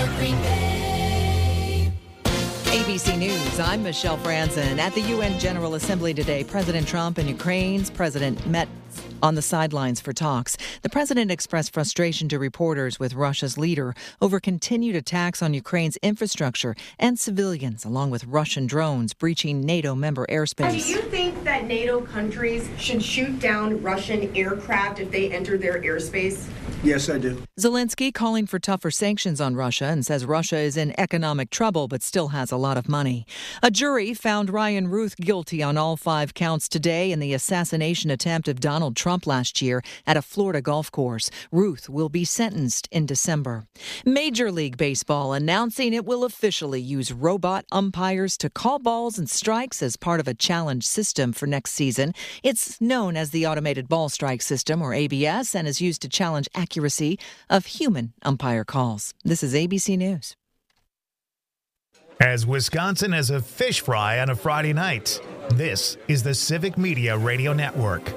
of Green Bay. ABC News, I'm Michelle Franzen. At the UN General Assembly today, President Trump and Ukraine's president met on the sidelines for talks. The president expressed frustration to reporters with Russia's leader over continued attacks on Ukraine's infrastructure and civilians, along with Russian drones breaching NATO member airspace. Do you think that NATO countries should shoot down Russian aircraft if they enter their airspace? Yes, I do. Zelensky calling for tougher sanctions on Russia and says Russia is in economic trouble but still has a lot of money. A jury found Ryan Ruth guilty on all 5 counts today in the assassination attempt of Donald Trump last year at a Florida golf course. Ruth will be sentenced in December. Major League Baseball announcing it will officially use robot umpires to call balls and strikes as part of a challenge system for next season. It's known as the Automated Ball Strike System, or ABS, and is used to challenge accuracy of human umpire calls. This is ABC News. As Wisconsin as a fish fry on a Friday night, this is the Civic Media Radio Network.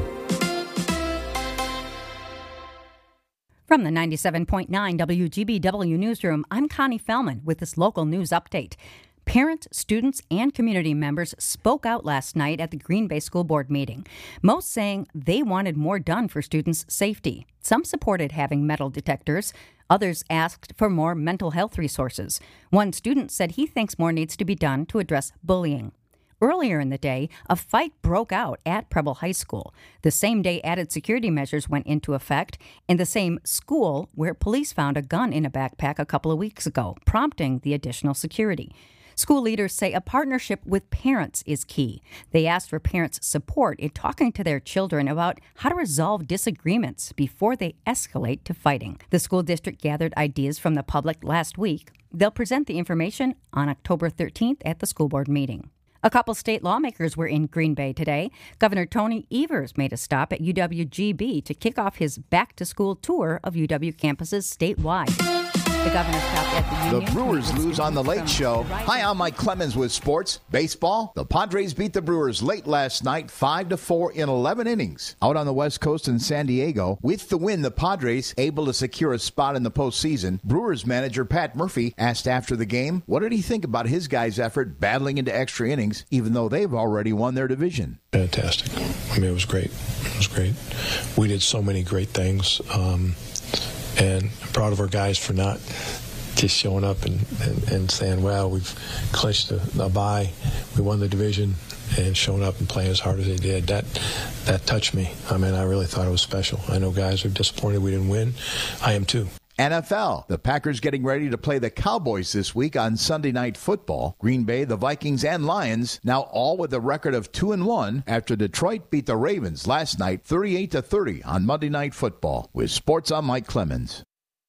From the 97.9 WGBW Newsroom, I'm Connie Fellman with this local news update. Parents, students, and community members spoke out last night at the Green Bay School Board meeting, most saying they wanted more done for students' safety. Some supported having metal detectors. Others asked for more mental health resources. One student said he thinks more needs to be done to address bullying. Earlier in the day, a fight broke out at Preble High School. The same day, added security measures went into effect in the same school where police found a gun in a backpack a couple of weeks ago, prompting the additional security. School leaders say a partnership with parents is key. They asked for parents' support in talking to their children about how to resolve disagreements before they escalate to fighting. The school district gathered ideas from the public last week. They'll present the information on October 13th at the school board meeting. A couple state lawmakers were in Green Bay today. Governor Tony Evers made a stop at UWGB to kick off his back-to-school tour of UW campuses statewide. The governor stopped at the Union. The Brewers lose on The Late Show. Hi, I'm Mike Clemens with sports. Baseball. The Padres beat the Brewers late last night, 5-4 in 11 innings. Out on the West Coast in San Diego, with the win, the Padres able to secure a spot in the postseason. Brewers manager Pat Murphy asked after the game, what did he think about his guys' effort battling into extra innings, even though they've already won their division? Fantastic. I mean, it was great. It was great. We did so many great things. And I'm proud of our guys for not just showing up and saying, well, we've clinched a bye, we won the division, and showing up and playing as hard as they did. That touched me. I mean, I really thought it was special. I know guys are disappointed we didn't win. I am too. NFL. The Packers getting ready to play the Cowboys this week on Sunday Night Football. Green Bay, the Vikings, and Lions now all with a record of 2-1 after Detroit beat the Ravens last night 38-30 on Monday Night Football. With sports, I'm Mike Clemens.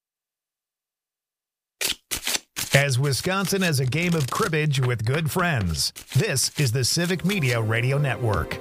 As Wisconsin as a game of cribbage with good friends, this is the Civic Media Radio Network.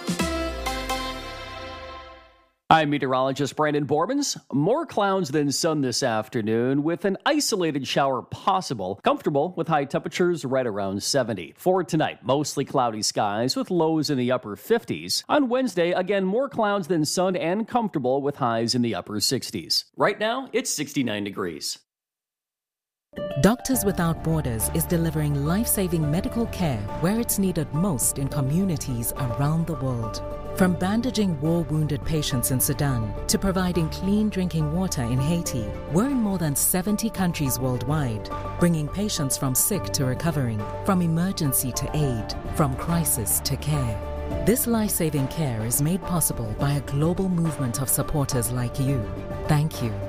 I'm meteorologist Brandon Bormans. More clouds than sun this afternoon with an isolated shower possible. Comfortable with high temperatures right around 70. For tonight, mostly cloudy skies with lows in the upper 50s. On Wednesday, again, more clouds than sun and comfortable with highs in the upper 60s. Right now, it's 69 degrees. Doctors Without Borders is delivering life-saving medical care where it's needed most in communities around the world. From bandaging war-wounded patients in Sudan to providing clean drinking water in Haiti, we're in more than 70 countries worldwide, bringing patients from sick to recovering, from emergency to aid, from crisis to care. This life-saving care is made possible by a global movement of supporters like you. Thank you.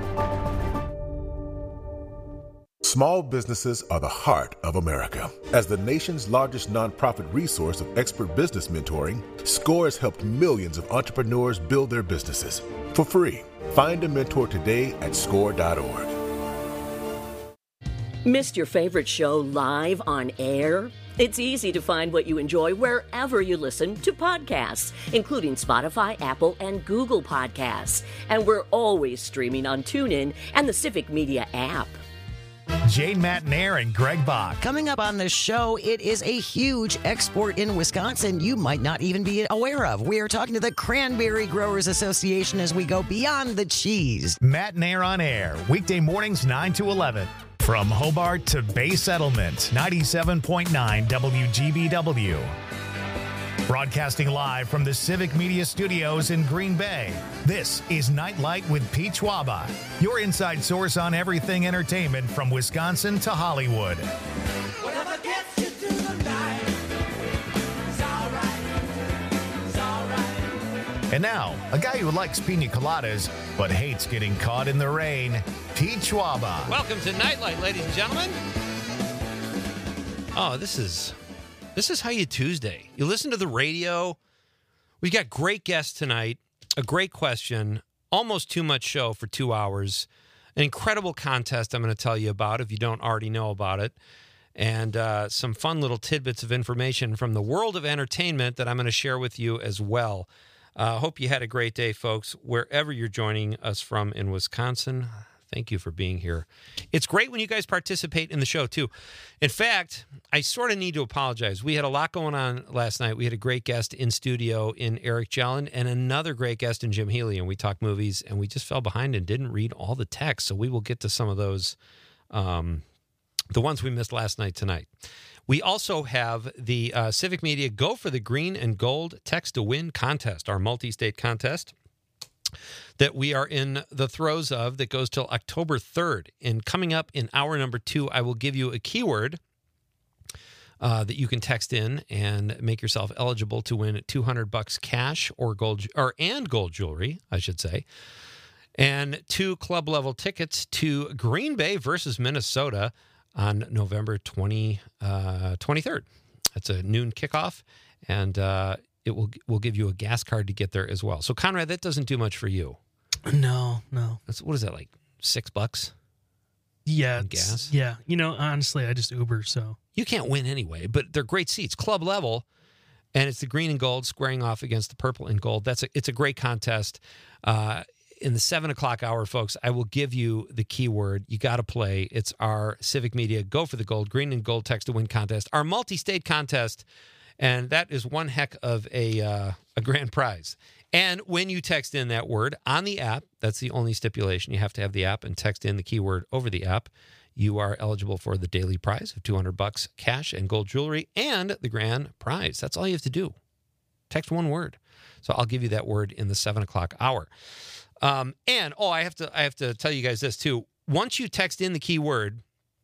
Small businesses are the heart of America. As the nation's largest nonprofit resource of expert business mentoring, SCORE has helped millions of entrepreneurs build their businesses for free. Find a mentor today at score.org. Missed your favorite show live on air? It's easy to find what you enjoy wherever you listen to podcasts, including Spotify, Apple, and Google Podcasts. And we're always streaming on TuneIn and the Civic Media app. Jane Matnair and Greg Bach. Coming up on the show, it is a huge export in Wisconsin you might not even be aware of. We are talking to the Cranberry Growers Association as we go beyond the cheese. Matnair on air, weekday mornings 9 to 11. From Hobart to Bay Settlement, 97.9 WGBW. Broadcasting live from the Civic Media Studios in Green Bay, this is Nightlight with Pete Schwaba, your inside source on everything entertainment from Wisconsin to Hollywood. Whatever gets you through the night, it's all right. And now, a guy who likes pina coladas but hates getting caught in the rain, Pete Schwaba. Welcome to Nightlight, ladies and gentlemen. Oh, this is how you Tuesday. You listen to the radio. We've got great guests tonight, a great question, almost too much show for 2 hours, an incredible contest I'm going to tell you about if you don't already know about it, and some fun little tidbits of information from the world of entertainment that I'm going to share with you as well. Hope you had a great day, folks, wherever you're joining us from in Wisconsin. Thank you for being here. It's great when you guys participate in the show, too. In fact, I sort of need to apologize. We had a lot going on last night. We had a great guest in studio in Eric Jellin and another great guest in Jim Healy, and we talked movies, and we just fell behind and didn't read all the text, so we will get to some of those, the ones we missed last night tonight. We also have the Civic Media Go for the Green and Gold Text to Win contest, our multi-state contest that we are in the throes of, that goes till October 3rd. And coming up in hour number 2, I will give you a keyword that you can text in and make yourself eligible to win $200 cash or gold jewelry, I should say, and 2 club level tickets to Green Bay versus Minnesota on November 23rd. That's a noon kickoff, and it will give you a gas card to get there as well. So, Conrad, that doesn't do much for you. No. What is that, like $6? Yeah. Gas? Yeah. Honestly, I just Uber, so. You can't win anyway, but they're great seats. Club level, and it's the green and gold squaring off against the purple and gold. It's a great contest. In the 7 o'clock hour, folks, I will give you the keyword. You got to play. It's our Civic Media Go for the Gold, Green and Gold Text to Win contest, our multi-state contest. And that is one heck of a grand prize. And when you text in that word on the app, that's the only stipulation. You have to have the app and text in the keyword over the app. You are eligible for the daily prize of $200 cash and gold jewelry and the grand prize. That's all you have to do. Text one word. So I'll give you that word in the 7 o'clock hour. I have to tell you guys this too. Once you text in the keyword,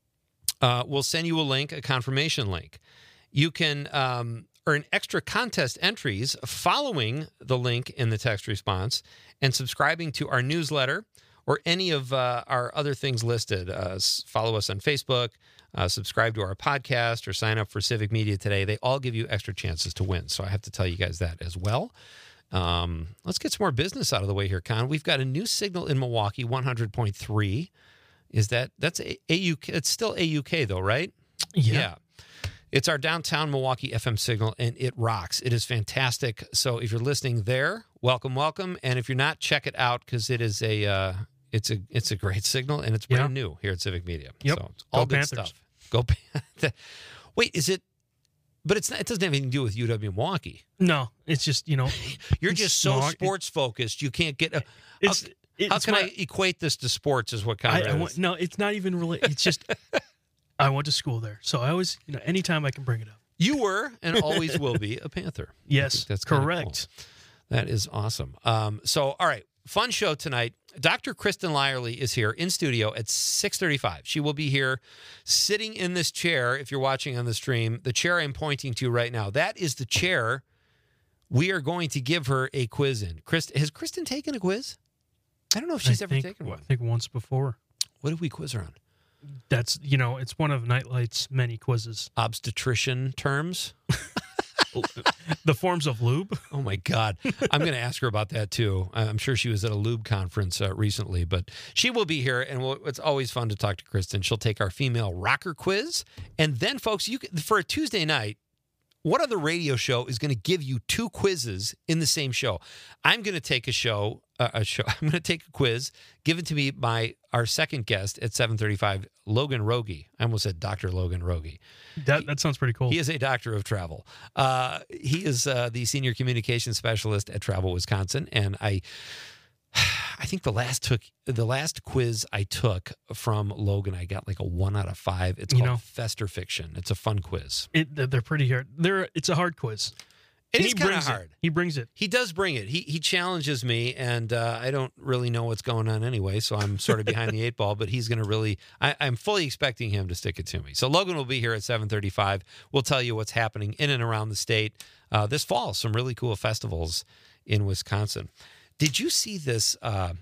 we'll send you a link, a confirmation link. You can earn extra contest entries following the link in the text response and subscribing to our newsletter or any of our other things listed. Follow us on Facebook, subscribe to our podcast, or sign up for Civic Media Today. They all give you extra chances to win. So I have to tell you guys that as well. Let's get some more business out of the way here, Con. We've got a new signal in Milwaukee, 100.3. That's AUK? It's still AUK though, right? Yeah. It's our downtown Milwaukee FM signal, and it rocks. It is fantastic. So if you're listening there, welcome. And if you're not, check it out because it is it's a great signal, and it's brand new here at Civic Media. Yep. So it's all Go good Panthers. stuff. Go Panthers. Wait, is it? But it's not, it doesn't have anything to do with UW Milwaukee. No, it's just, You're just so sports focused. You can't get. How can I equate this to sports? Is what kind of. No, it's not even related. It's just. I went to school there, so I always, anytime I can bring it up. You were and always will be a Panther. Yes, that's correct. Cool. That is awesome. So, all right, fun show tonight. Dr. Kristen Lyerly is here in studio at 6:35. She will be here sitting in this chair, if you're watching on the stream, the chair I'm pointing to right now. That is the chair we are going to give her a quiz in. Has Kristen taken a quiz? I don't know if she's ever taken one. I think once before. What did we quiz her on? That's, it's one of Nightlight's many quizzes. Obstetrician terms? The forms of lube? Oh, my God. I'm going to ask her about that, too. I'm sure she was at a lube conference recently, but she will be here, and it's always fun to talk to Kristen. She'll take our female rocker quiz. And then, folks, for a Tuesday night, what other radio show is going to give you 2 quizzes in the same show? I'm going to take I'm going to take a quiz given to me by our second guest at 7:35, Logan Rogie. I almost said Dr. Logan Rogie. That sounds pretty cool. He is a doctor of travel. He is the senior communications specialist at Travel Wisconsin, and I I think the last quiz I took from Logan, I got like a 1 out of 5. It's called Fester Fiction. It's a fun quiz. They're pretty hard. It's a hard quiz. It is kind of hard. He brings it. He does bring it. He challenges me, and I don't really know what's going on anyway, so I'm sort of behind the 8 ball, but he's going to really, I'm fully expecting him to stick it to me. So Logan will be here at 7:35. We'll tell you what's happening in and around the state this fall. Some really cool festivals in Wisconsin. Did you see this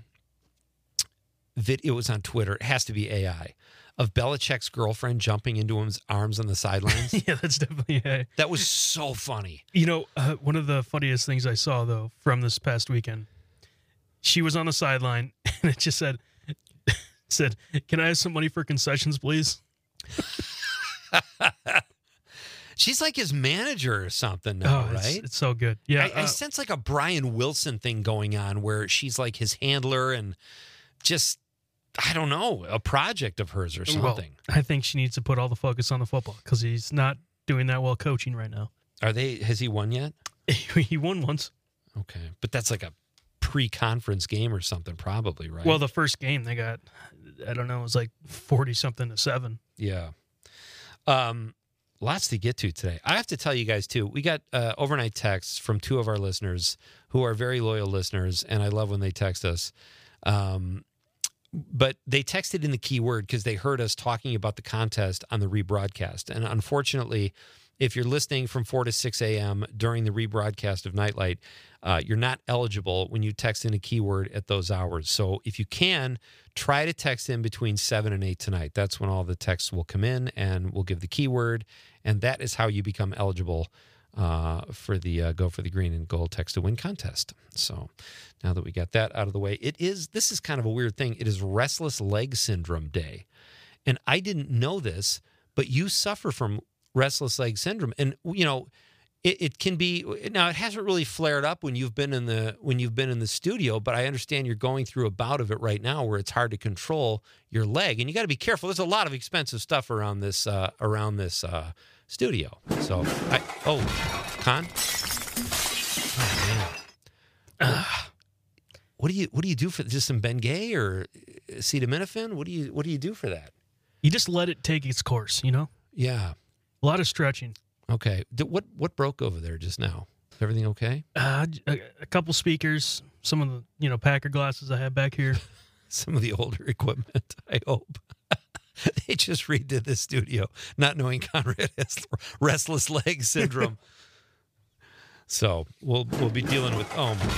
it was on Twitter. It has to be AI. Of Belichick's girlfriend jumping into his arms on the sidelines. Yeah, that's definitely AI. That was so funny. One of the funniest things I saw, though, from this past weekend, she was on the sideline, and it just said, "Can I have some money for concessions, please?" She's like his manager or something now, right? It's so good. Yeah, I sense like a Brian Wilson thing going on where she's like his handler and just, I don't know, a project of hers or something. Well, I think she needs to put all the focus on the football because he's not doing that well coaching right now. Has he won yet? He won once. Okay. But that's like a pre-conference game or something probably, right? Well, the first game they got, I don't know, it was like 40-something to 7. Yeah. Lots to get to today. I have to tell you guys, too, we got overnight texts from 2 of our listeners who are very loyal listeners, and I love when they text us. But they texted in the keyword because they heard us talking about the contest on the rebroadcast. And unfortunately, if you're listening from 4 to 6 a.m. during the rebroadcast of Nightlight, you're not eligible when you text in a keyword at those hours. So if you can, try to text in between 7 and 8 tonight. That's when all the texts will come in, and we'll give the keyword. And that is how you become eligible for the Go for the Green and Gold Text to Win contest. So now that we got that out of the way, this is kind of a weird thing. It is Restless Leg Syndrome Day. And I didn't know this, but you suffer from restless leg syndrome. And, it can be, now it hasn't really flared up when you've been in the studio, but I understand you're going through a bout of it right now where it's hard to control your leg. And you got to be careful. There's a lot of expensive stuff around this studio. So, Con? Oh, man. What do you do for just some Bengay or acetaminophen? What do you do for that? You just let it take its course, Yeah. A lot of stretching. Okay. What broke over there just now? Is everything okay? A couple speakers, some of the Packer glasses I have back here. Some of the older equipment, I hope. They just redid the studio, not knowing Conrad has restless leg syndrome. So we'll be dealing with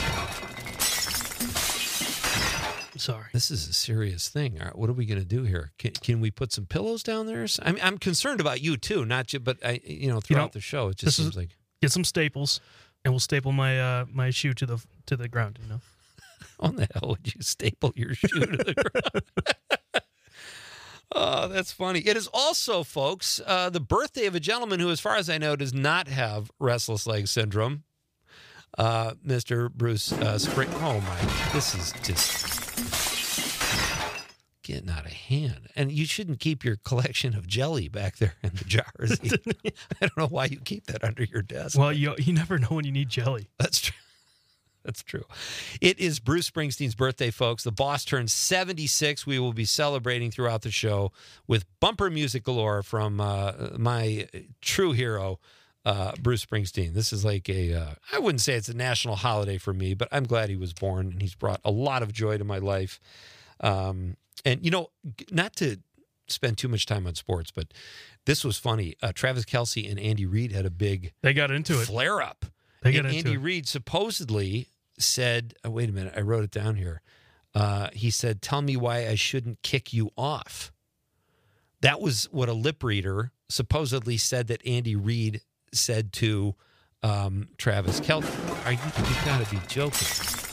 Sorry. This is a serious thing. All right, what are we going to do here? Can we put some pillows down there? I'm concerned about you too, not you, but throughout the show, it just seems like get some staples, and we'll staple my my shoe to the ground. How the hell would you staple your shoe to the ground? Oh, that's funny. It is also, folks, the birthday of a gentleman who, as far as I know, does not have restless leg syndrome. Mr. Bruce Spring. Oh my! This is just getting out of hand. And you shouldn't keep your collection of jelly back there in the jars. I don't know why you keep that under your desk. Well, you never know when you need jelly. That's true. That's true. It is Bruce Springsteen's birthday, folks. The boss turns 76. We will be celebrating throughout the show with bumper music galore from my true hero, Bruce Springsteen. This is like I wouldn't say it's a national holiday for me, but I'm glad he was born, and he's brought a lot of joy to my life. And, not to spend too much time on sports, but this was funny. Travis Kelce and Andy Reid had a big They got into it. Flare-up. Andy Reid supposedly said, wait a minute, I wrote it down here. He said, "Tell me why I shouldn't kick you off." That was what a lip reader supposedly said that Andy Reid said to Travis Kelce. You got to be joking.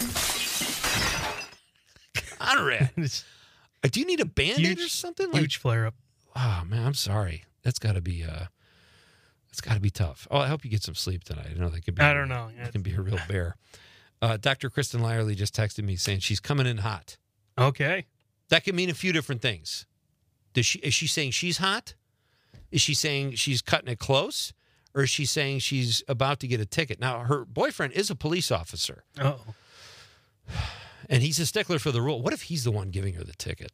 Conrad, do you need a Band-Aid or something? Huge flare-up. Oh, man, I'm sorry. That's got to be... It's got to be tough. Oh, I hope you get some sleep tonight. I know that could be. I don't know. It can be a real bear. Dr. Kristen Lyerly just texted me saying she's coming in hot. Okay. That could mean a few different things. Is she saying she's hot? Is she saying she's cutting it close? Or is she saying she's about to get a ticket? Now, her boyfriend is a police officer. Oh. And he's a stickler for the rule. What if he's the one giving her the ticket?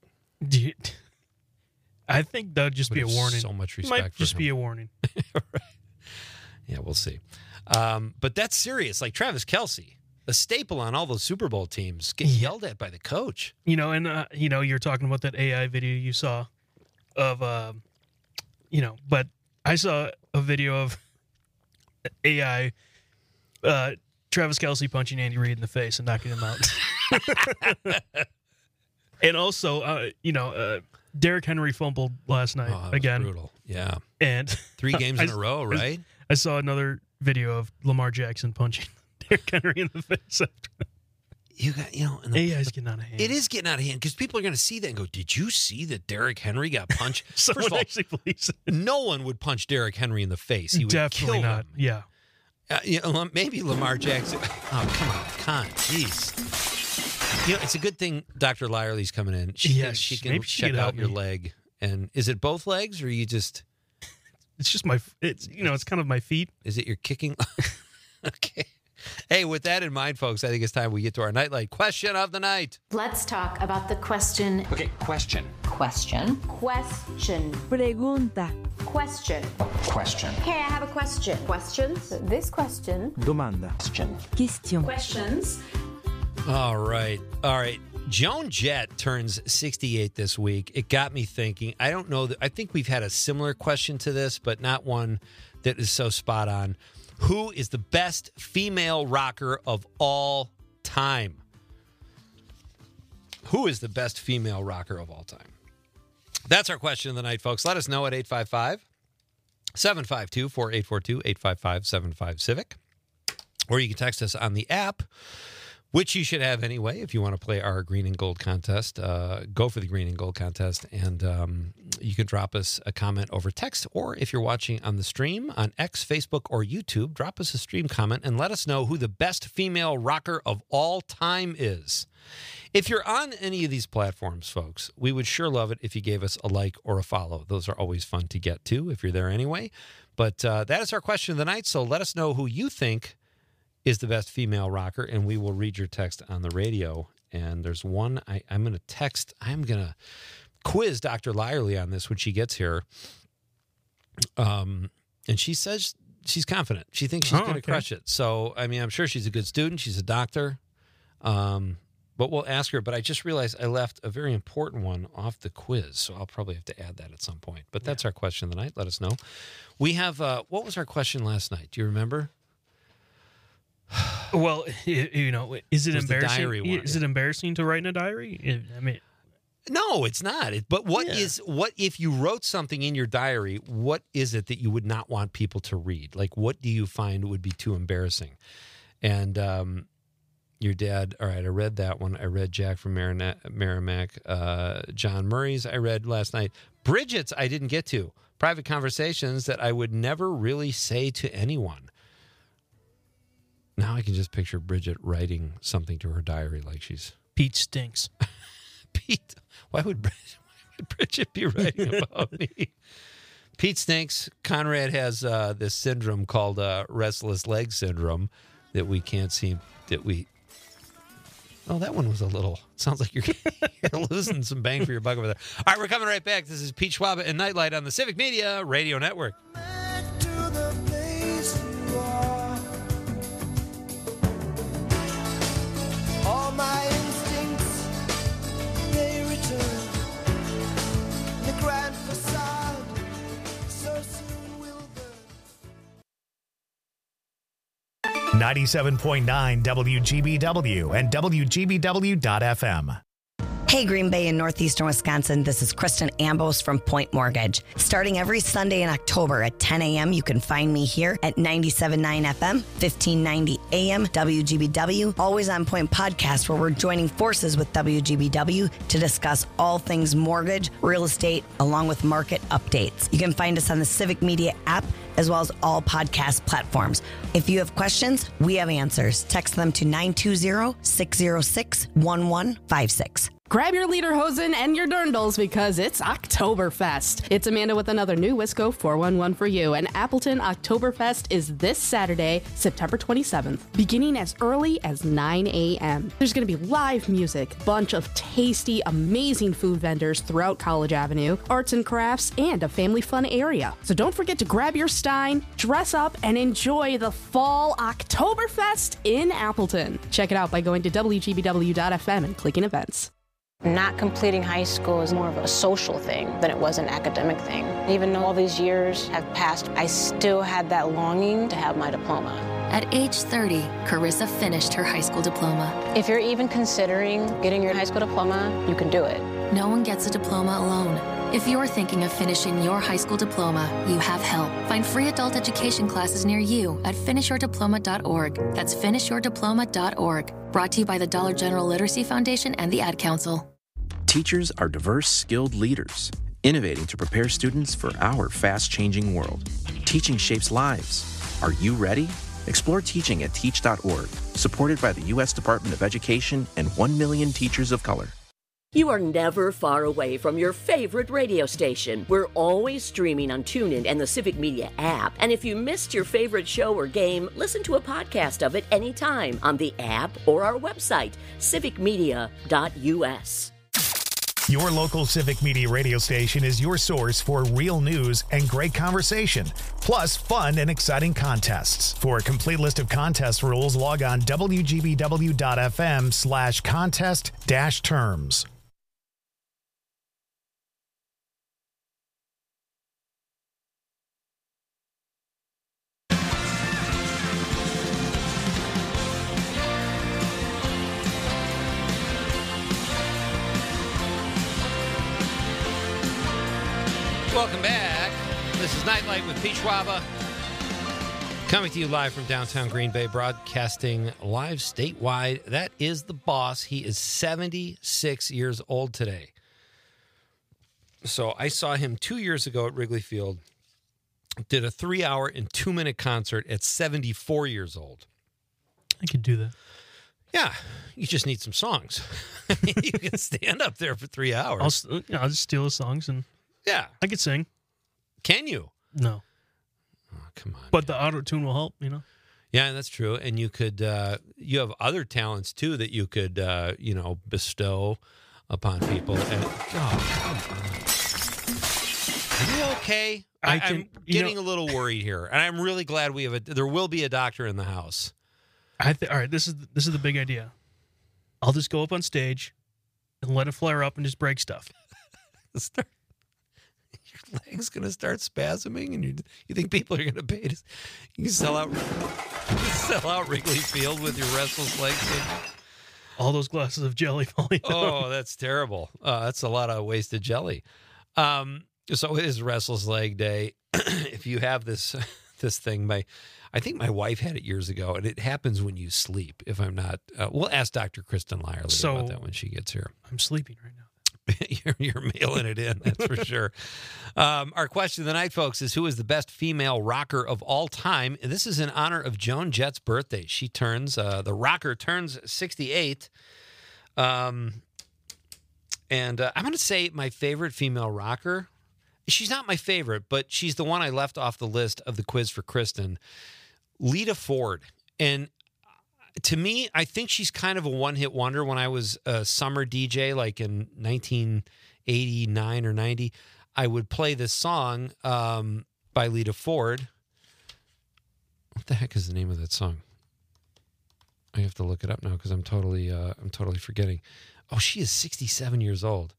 I think that would just be a warning. So much respect Might for just him. be a warning. Right. Yeah, we'll see. But that's serious. Like Travis Kelce, a staple on all those Super Bowl teams, getting yelled at by the coach. You know, and you're talking about that AI video you saw of, but I saw a video of AI, Travis Kelce punching Andy Reid in the face and knocking him out. And also, Derrick Henry fumbled last night again. Brutal. Yeah. And 3 games in a row, right? I saw another video of Lamar Jackson punching Derrick Henry in the face. You got, and AI's getting out of hand. It is getting out of hand because people are going to see that and go, "Did you see that Derrick Henry got punched?" Someone First of all, actually believes it. no one would punch Derrick Henry in the face. He would Definitely kill not. him. Yeah. Maybe Lamar Jackson. Oh, come on, jeez. It's a good thing Dr. Lyerly's coming in. She can check out your leg. And is it both legs, or you just? It's just it's kind of my feet. Is it your kicking? Okay. Hey, with that in mind, folks, I think it's time we get to our Nightlight question of the night. Let's talk about the question. Okay, question. Question. Question. Pregunta. Question. Question. Hey, I have a question. Questions? This question. Domanda. Question. Question. Questions. All right. Joan Jett turns 68 this week. It got me thinking. I don't know. I think we've had a similar question to this, but not one that is so spot on. Who is the best female rocker of all time? Who is the best female rocker of all time? That's our question of the night, folks. Let us know at 855-752-4842, 855-75-CIVIC. Or you can text us on the app, which you should have anyway. If you want to play our Green and Gold contest, go for the Green and Gold contest. And you can drop us a comment over text. Or if you're watching on the stream on X, Facebook, or YouTube, drop us a stream comment and let us know who the best female rocker of all time is. If you're on any of these platforms, folks, we would sure love it if you gave us a like or a follow. Those are always fun to get to if you're there anyway. But that is our question of the night. So let us know who you think is the best female rocker, and we will read your text on the radio. And there's one I'm going to text. I'm going to quiz Dr. Lyerly on this when she gets here. And she says she's confident. She thinks she's going to crush it. So, I mean, I'm sure she's a good student. She's a doctor. But we'll ask her. But I just realized I left a very important one off the quiz, so I'll probably have to add that at some point. But that's our question of the night. Let us know. We have, what was our question last night? Do you remember? Well, is it embarrassing? Diary one. Is it embarrassing to write in a diary? I mean, no, it's not. But what if you wrote something in your diary? What is it that you would not want people to read? Like, what do you find would be too embarrassing? And your dad. All right, I read that one. I read Jack from Merrimack. John Murray's I read last night. Bridget's I didn't get to. Private conversations that I would never really say to anyone. Now I can just picture Bridget writing something to her diary like she's... Pete stinks. Pete? Why would Bridget be writing about me? Pete stinks. Conrad has this syndrome called restless leg syndrome that we can't seem... Oh, that one was a little... Sounds like you're losing some bang for your buck over there. All right, we're coming right back. This is Pete Schwab and Nightlight on the Civic Media Radio Network. All my instincts, they return. The grand facade, so soon will burn. 97.9 WGBW and WGBW.FM. Hey, Green Bay and Northeastern Wisconsin, this is Kristen Ambos from Point Mortgage. Starting every Sunday in October at 10 a.m., you can find me here at 97.9 FM, 1590 AM, WGBW, Always on Point podcast, where we're joining forces with WGBW to discuss all things mortgage, real estate, along with market updates. You can find us on the Civic Media app, as well as all podcast platforms. If you have questions, we have answers. Text them to 920-606-1156. Grab your lederhosen and your dirndls because it's Oktoberfest. It's Amanda with another new Wisco 411 for you, and Appleton Oktoberfest is this Saturday, September 27th, beginning as early as 9 a.m. There's going to be live music, bunch of tasty, amazing food vendors throughout College Avenue, arts and crafts, and a family fun area. So don't forget to grab your stein, dress up, and enjoy the fall Oktoberfest in Appleton. Check it out by going to WGBW.FM and clicking events. Not completing high school is more of a social thing than it was an academic thing. Even though all these years have passed, I still had that longing to have my diploma. At age 30, Carissa finished her high school diploma. If you're even considering getting your high school diploma, you can do it. No one gets a diploma alone. If you're thinking of finishing your high school diploma, you have help. Find free adult education classes near you at finishyourdiploma.org. That's finishyourdiploma.org. Brought to you by the Dollar General Literacy Foundation and the Ad Council. Teachers are diverse, skilled leaders, innovating to prepare students for our fast-changing world. Teaching shapes lives. Are you ready? Explore teaching at teach.org, supported by the U.S. Department of Education and 1 million teachers of color. You are never far away from your favorite radio station. We're always streaming on TuneIn and the Civic Media app. And if you missed your favorite show or game, listen to a podcast of it anytime on the app or our website, civicmedia.us. Your local Civic Media radio station is your source for real news and great conversation, plus fun and exciting contests. For a complete list of contest rules, log on wgbw.fm/contest-terms. Welcome back. This is Nightlight with Pete Schwaba. Coming to you live from downtown Green Bay, broadcasting live statewide. That is the boss. He is 76 years old today. So I saw him 2 years ago at Wrigley Field. Did a 3-hour and 2-minute concert at 74 years old. I could do that. Yeah, you just need some songs. You can stand up there for 3 hours. I'll just steal his songs and yeah, I could sing. Can you? No. Oh, come on. But the auto tune will help, you know. Yeah, that's true. And you could, you have other talents too that you could, bestow upon people. And are you okay? I'm getting a little worried here, and I'm really glad we have there will be a doctor in the house. All right, this is the big idea. I'll just go up on stage and let it flare up and just break stuff. Your leg's gonna start spasming, and you think people are gonna pay to? You can sell out Wrigley Field with your restless legs. All those glasses of jelly falling down. Oh, that's terrible. That's a lot of wasted jelly. So it is Restless Leg Day. If you have this thing, I think my wife had it years ago, and it happens when you sleep. If I'm not, we'll ask Dr. Kristen Lyerly about that when she gets here. I'm sleeping right now. You're mailing it in, that's for sure. Our question of the night, folks, is who is the best female rocker of all time? And this is in honor of Joan Jett's birthday. She turns, the rocker turns 68. And I'm going to say my favorite female rocker. She's not my favorite, but she's the one I left off the list of the quiz for Kristen. Lita Ford. And to me, I think she's kind of a one-hit wonder. When I was a summer DJ, like in 1989 or 90, I would play this song by Lita Ford. What the heck is the name of that song? I have to look it up now because I'm totally forgetting. Oh, she is 67 years old.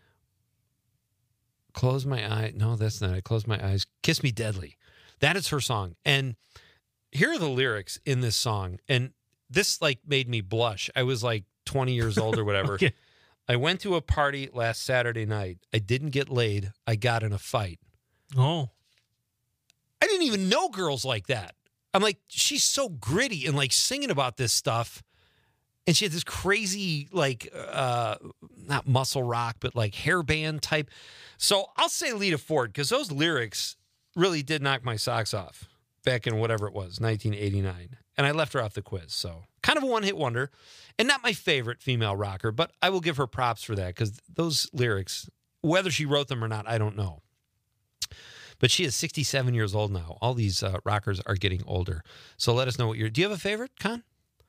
Close my eye. No, that's not it. Close my eyes. Kiss Me Deadly. That is her song. And here are the lyrics in this song. And this made me blush. I was 20 years old or whatever. Okay. I went to a party last Saturday night. I didn't get laid. I got in a fight. Oh. I didn't even know girls like that. I'm like, she's so gritty and singing about this stuff. And she had this crazy, not muscle rock, but hairband type. So I'll say Lita Ford because those lyrics really did knock my socks off. back in whatever it was, 1989. And I left her off the quiz. So kind of a one-hit wonder. And not my favorite female rocker, but I will give her props for that because those lyrics, whether she wrote them or not, I don't know. But she is 67 years old now. All these rockers are getting older. So let us know what do you have a favorite, Con?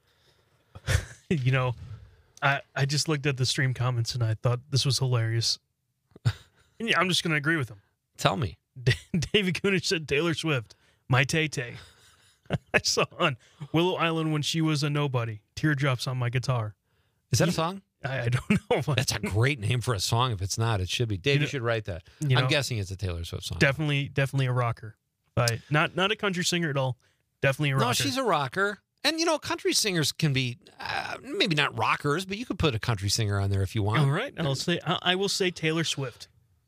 You know, I just looked at the stream comments and I thought this was hilarious. And yeah, I'm just going to agree with him. Tell me. David Kunich said Taylor Swift, my Tay-Tay. I saw on Willow Island when she was a nobody. Teardrops on my guitar. Is that a song? I don't know. That's a great name for a song. If it's not, it should be. Dave, you should write that. I'm guessing it's a Taylor Swift song. Definitely a rocker. Not a country singer at all. Definitely a rocker. No, she's a rocker. And, you know, country singers can be, maybe not rockers, but you could put a country singer on there if you want. All right. I will say Taylor Swift.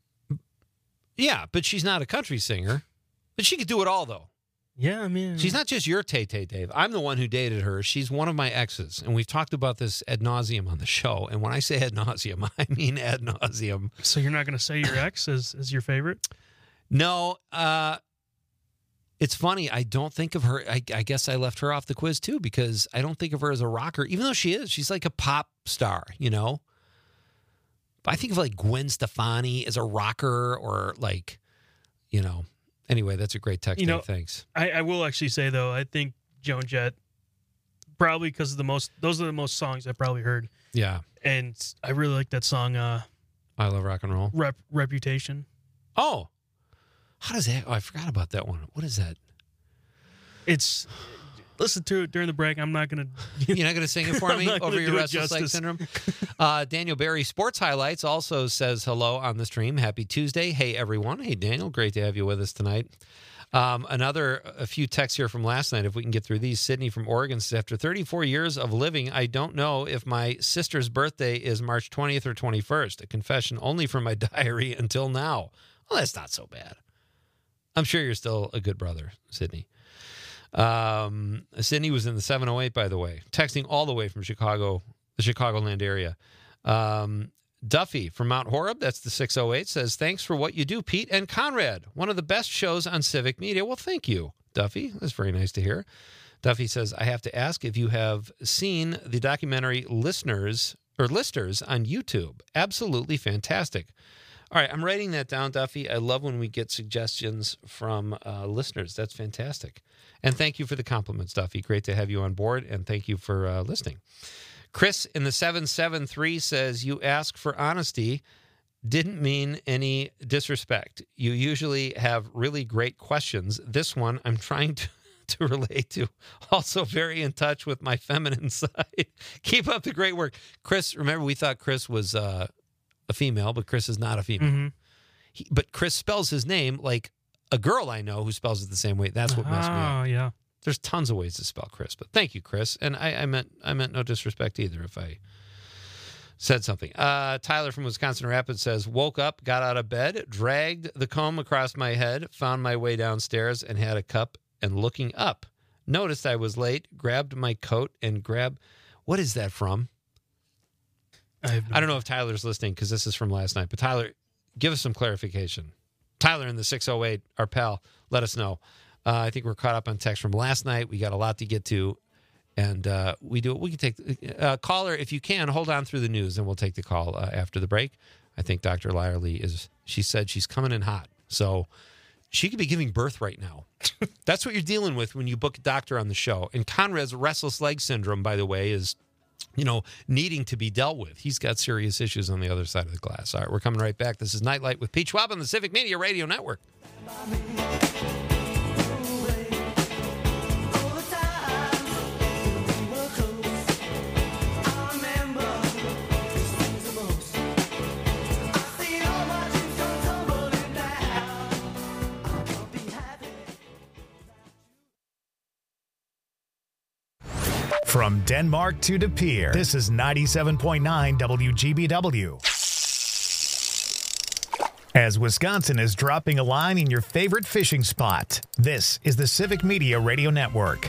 Yeah, but she's not a country singer. But she could do it all, though. Yeah, I mean. She's not just your Tay-Tay, Dave. I'm the one who dated her. She's one of my exes. And we've talked about this ad nauseum on the show. And when I say ad nauseum, I mean ad nauseum. So you're not going to say your ex is your favorite? No. It's funny. I don't think of her. I guess I left her off the quiz, too, because I don't think of her as a rocker, even though she is. She's like a pop star, you know? I think of like Gwen Stefani as a rocker or like, you know. Anyway, that's a great text. You know, thanks. I will actually say, though, I think Joan Jett, probably because of those are the most songs I probably heard. Yeah. And I really like that song. I Love Rock and Roll. Reputation. Oh. How does that? Oh, I forgot about that one. What is that? It's. Listen to it during the break. I'm not going to... You're not going to sing it for me over your restless leg syndrome? Daniel Barry Sports Highlights also says hello on the stream. Happy Tuesday. Hey, everyone. Hey, Daniel. Great to have you with us tonight. A few texts here from last night, if we can get through these. Sydney from Oregon says, after 34 years of living, I don't know if my sister's birthday is March 20th or 21st. A confession only from my diary until now. Well, that's not so bad. I'm sure you're still a good brother, Sydney. Sydney was in the 708, by the way, texting all the way from Chicago, the Chicagoland area. Duffy from Mount Horeb, that's the 608, says, thanks for what you do, Pete and Conrad. One of the best shows on Civic Media. Well, thank you, Duffy. That's very nice to hear. Duffy says, I have to ask if you have seen the documentary Listers on YouTube. Absolutely fantastic. All right, I'm writing that down, Duffy. I love when we get suggestions from listeners. That's fantastic. And thank you for the compliments, Duffy. Great to have you on board, and thank you for listening. Chris in the 773 says, you ask for honesty. Didn't mean any disrespect. You usually have really great questions. This one I'm trying to relate to. Also very in touch with my feminine side. Keep up the great work. Chris, remember we thought Chris was a female, but Chris is not a female. Mm-hmm. But Chris spells his name like a girl I know who spells it the same way. That's what messed me up. Oh, yeah. There's tons of ways to spell Chris, but thank you, Chris. And I meant no disrespect either if I said something. Tyler from Wisconsin Rapids says, woke up, got out of bed, dragged the comb across my head, found my way downstairs and had a cup, and looking up, noticed I was late, grabbed my coat and what is that from? I don't know if Tyler's listening because this is from last night, but Tyler, give us some clarification. Tyler in the 608, our pal, let us know. I think we're caught up on text from last night. We got a lot to get to, and we can take caller if you can. Hold on through the news, and we'll take the call after the break. I think Dr. Lyerly she said she's coming in hot, so she could be giving birth right now. That's what you're dealing with when you book a doctor on the show. And Conrad's restless leg syndrome, by the way, is needing to be dealt with. He's got serious issues on the other side of the glass. All right, we're coming right back. This is Nightlight with Pete Schwab on the Civic Media Radio Network. From Denmark to De Pere, this is 97.9 WGBW. As Wisconsin is dropping a line in your favorite fishing spot, this is the Civic Media Radio Network.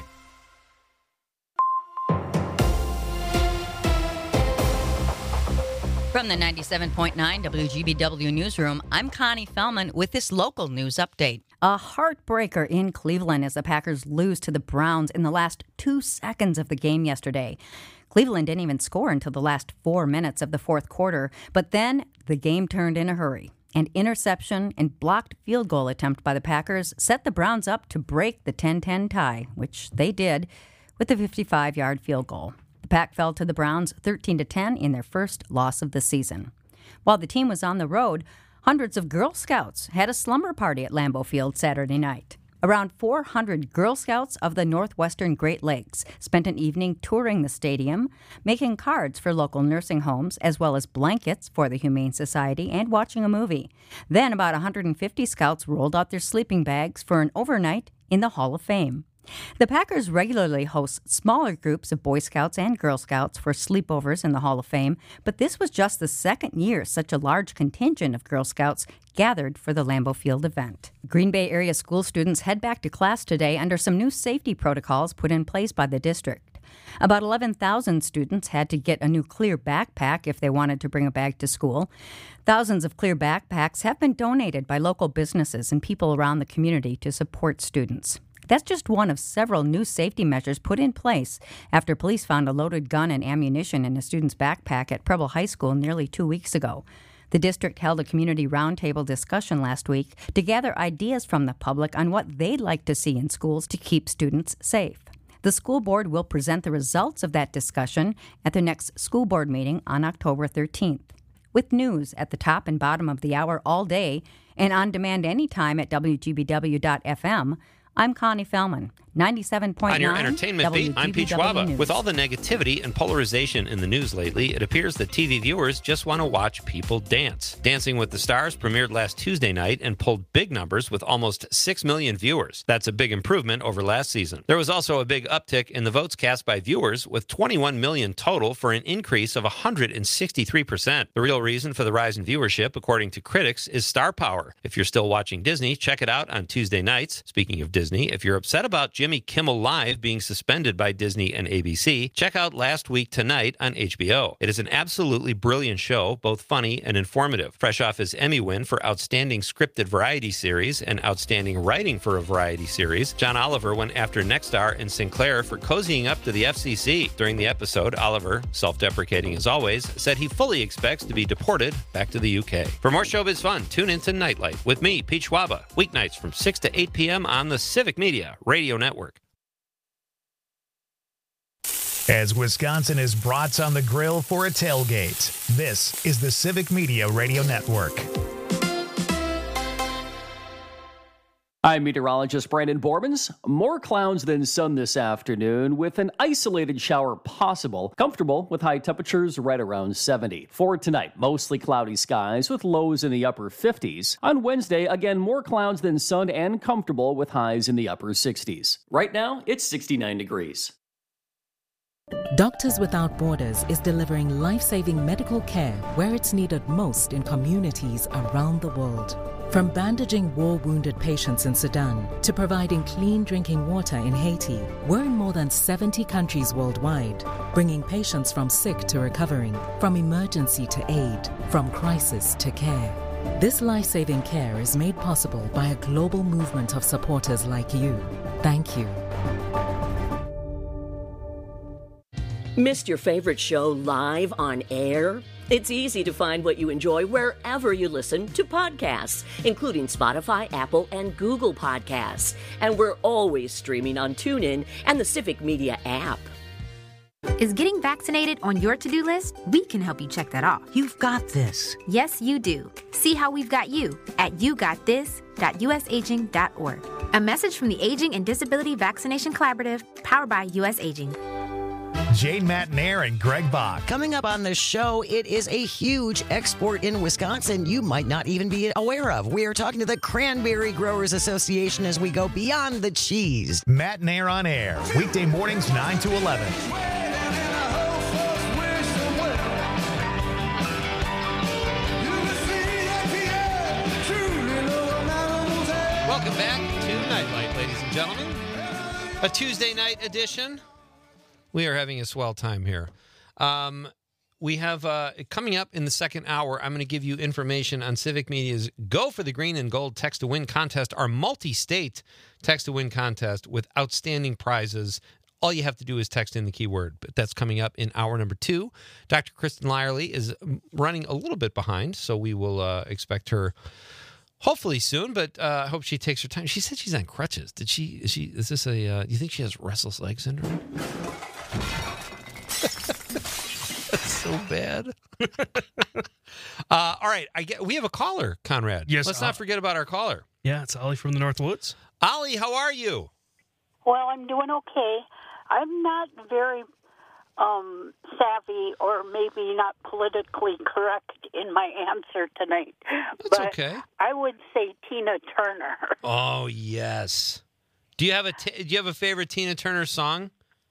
From the 97.9 WGBW Newsroom, I'm Connie Fellman with this local news update. A heartbreaker in Cleveland as the Packers lose to the Browns in the last 2 seconds of the game yesterday. Cleveland didn't even score until the last 4 minutes of the fourth quarter, but then the game turned in a hurry. An interception and blocked field goal attempt by the Packers set the Browns up to break the 10-10 tie, which they did with a 55-yard field goal. The Pack fell to the Browns 13-10 in their first loss of the season. While the team was on the road, hundreds of Girl Scouts had a slumber party at Lambeau Field Saturday night. Around 400 Girl Scouts of the Northwestern Great Lakes spent an evening touring the stadium, making cards for local nursing homes, as well as blankets for the Humane Society, and watching a movie. Then about 150 Scouts rolled out their sleeping bags for an overnight in the Hall of Fame. The Packers regularly host smaller groups of Boy Scouts and Girl Scouts for sleepovers in the Hall of Fame, but this was just the second year such a large contingent of Girl Scouts gathered for the Lambeau Field event. Green Bay area school students head back to class today under some new safety protocols put in place by the district. About 11,000 students had to get a new clear backpack if they wanted to bring a bag to school. Thousands of clear backpacks have been donated by local businesses and people around the community to support students. That's just one of several new safety measures put in place after police found a loaded gun and ammunition in a student's backpack at Preble High School nearly 2 weeks ago. The district held a community roundtable discussion last week to gather ideas from the public on what they'd like to see in schools to keep students safe. The school board will present the results of that discussion at the next school board meeting on October 13th. With news at the top and bottom of the hour all day and on demand anytime at WGBW.FM, I'm Connie Fellman, 97.9 On your entertainment beat, I'm Pete Schwaba. News. With all the negativity and polarization in the news lately, it appears that TV viewers just want to watch people dance. Dancing with the Stars premiered last Tuesday night and pulled big numbers with almost 6 million viewers. That's a big improvement over last season. There was also a big uptick in the votes cast by viewers, with 21 million total for an increase of 163%. The real reason for the rise in viewership, according to critics, is star power. If you're still watching Disney, check it out on Tuesday nights. Speaking of Disney, if you're upset about Jimmy Kimmel Live being suspended by Disney and ABC, check out Last Week Tonight on HBO. It is an absolutely brilliant show, both funny and informative. Fresh off his Emmy win for Outstanding Scripted Variety Series and Outstanding Writing for a Variety Series, John Oliver went after Nexstar and Sinclair for cozying up to the FCC. During the episode, Oliver, self-deprecating as always, said he fully expects to be deported back to the UK. For more showbiz fun, tune into Nightlight with me, Pete Schwaba, weeknights from 6 to 8 p.m. on the Civic Media Radio Network. As Wisconsin is brats on the grill for a tailgate, this is the Civic Media Radio Network. I'm meteorologist Brandon Bormans. More clouds than sun this afternoon with an isolated shower possible. Comfortable with high temperatures right around 70. For tonight, mostly cloudy skies with lows in the upper 50s. On Wednesday, again, more clouds than sun and comfortable with highs in the upper 60s. Right now, it's 69 degrees. Doctors Without Borders is delivering life-saving medical care where it's needed most in communities around the world. From bandaging war-wounded patients in Sudan to providing clean drinking water in Haiti, we're in more than 70 countries worldwide, bringing patients from sick to recovering, from emergency to aid, from crisis to care. This life-saving care is made possible by a global movement of supporters like you. Thank you. Missed your favorite show live on air? It's easy to find what you enjoy wherever you listen to podcasts, including Spotify, Apple, and Google Podcasts. And we're always streaming on TuneIn and the Civic Media app. Is getting vaccinated on your to-do list? We can help you check that off. You've got this. Yes, you do. See how we've got you at yougotthis.usaging.org. A message from the Aging and Disability Vaccination Collaborative, powered by US Aging. Jane Matnair and Greg Bach. Coming up on the show, it is a huge export in Wisconsin you might not even be aware of. We are talking to the Cranberry Growers Association as we go beyond the cheese. Matnair on air, weekday mornings 9 to 11. Welcome back to Nightlight, ladies and gentlemen. A Tuesday night edition. We are having a swell time here. we have coming up in the second hour, I'm going to give you information on Civic Media's Go for the Green and Gold Text to Win contest, our multi-state Text to Win contest with outstanding prizes. All you have to do is text in the keyword. But that's coming up in hour number 2. Dr. Kristen Lyerly is running a little bit behind, so we will expect her hopefully soon, but I hope she takes her time. She said she's on crutches. Is this do you think she has restless leg syndrome? That's so bad. All right. We have a caller, Conrad. Yes. Let's not forget about our caller. Yeah, it's Ollie from the Northwoods. Ollie, how are you? Well, I'm doing okay. I'm not very savvy or maybe not politically correct in my answer tonight. That's but okay. I would say Tina Turner. Oh, yes. Do you have a favorite Tina Turner song?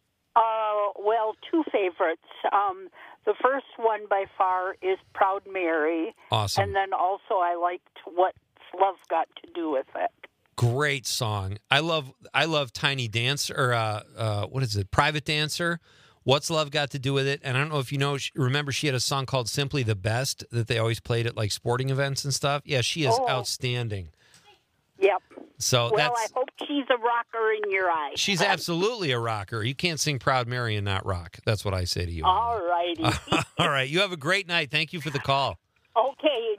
Well, 2 favorites. The first one by far is Proud Mary. Awesome. And then also I liked What's Love Got to Do with It. Great song. I love Tiny Dancer, or what is it? Private Dancer. What's Love Got to Do with It? And I don't know if you know, remember she had a song called Simply the Best that they always played at like sporting events and stuff. Yeah, she is outstanding. Yep. So I hope she's a rocker in your eyes. She's absolutely a rocker. You can't sing Proud Mary and not rock. That's what I say to you. All righty. All right. You have a great night. Thank you for the call. Okay.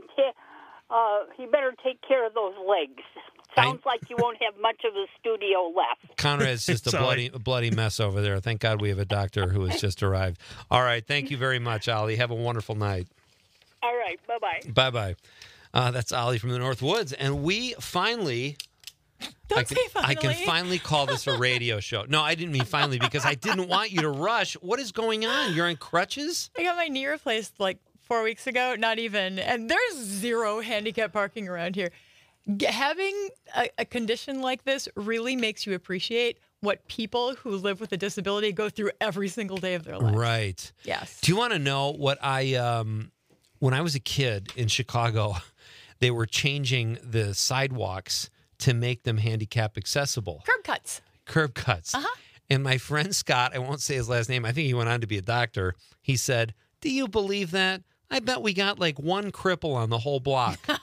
He better take care of those legs. Sounds like you won't have much of a studio left. Conrad's just a bloody mess over there. Thank God we have a doctor who has just arrived. All right. Thank you very much, Ollie. Have a wonderful night. All right. Bye-bye. Bye-bye. That's Ollie from the Northwoods. And we finally... I can finally call this a radio show. No, I didn't mean finally because I didn't want you to rush. What is going on? You're on crutches? I got my knee replaced like 4 weeks ago. Not even. And there's zero handicap parking around here. Having a condition like this really makes you appreciate what people who live with a disability go through every single day of their life. Right. Yes. Do you want to know what when I was a kid in Chicago, they were changing the sidewalks to make them handicap accessible. Curb cuts. Uh-huh. And my friend Scott, I won't say his last name, I think he went on to be a doctor. He said, "Do you believe that? I bet we got like one cripple on the whole block." But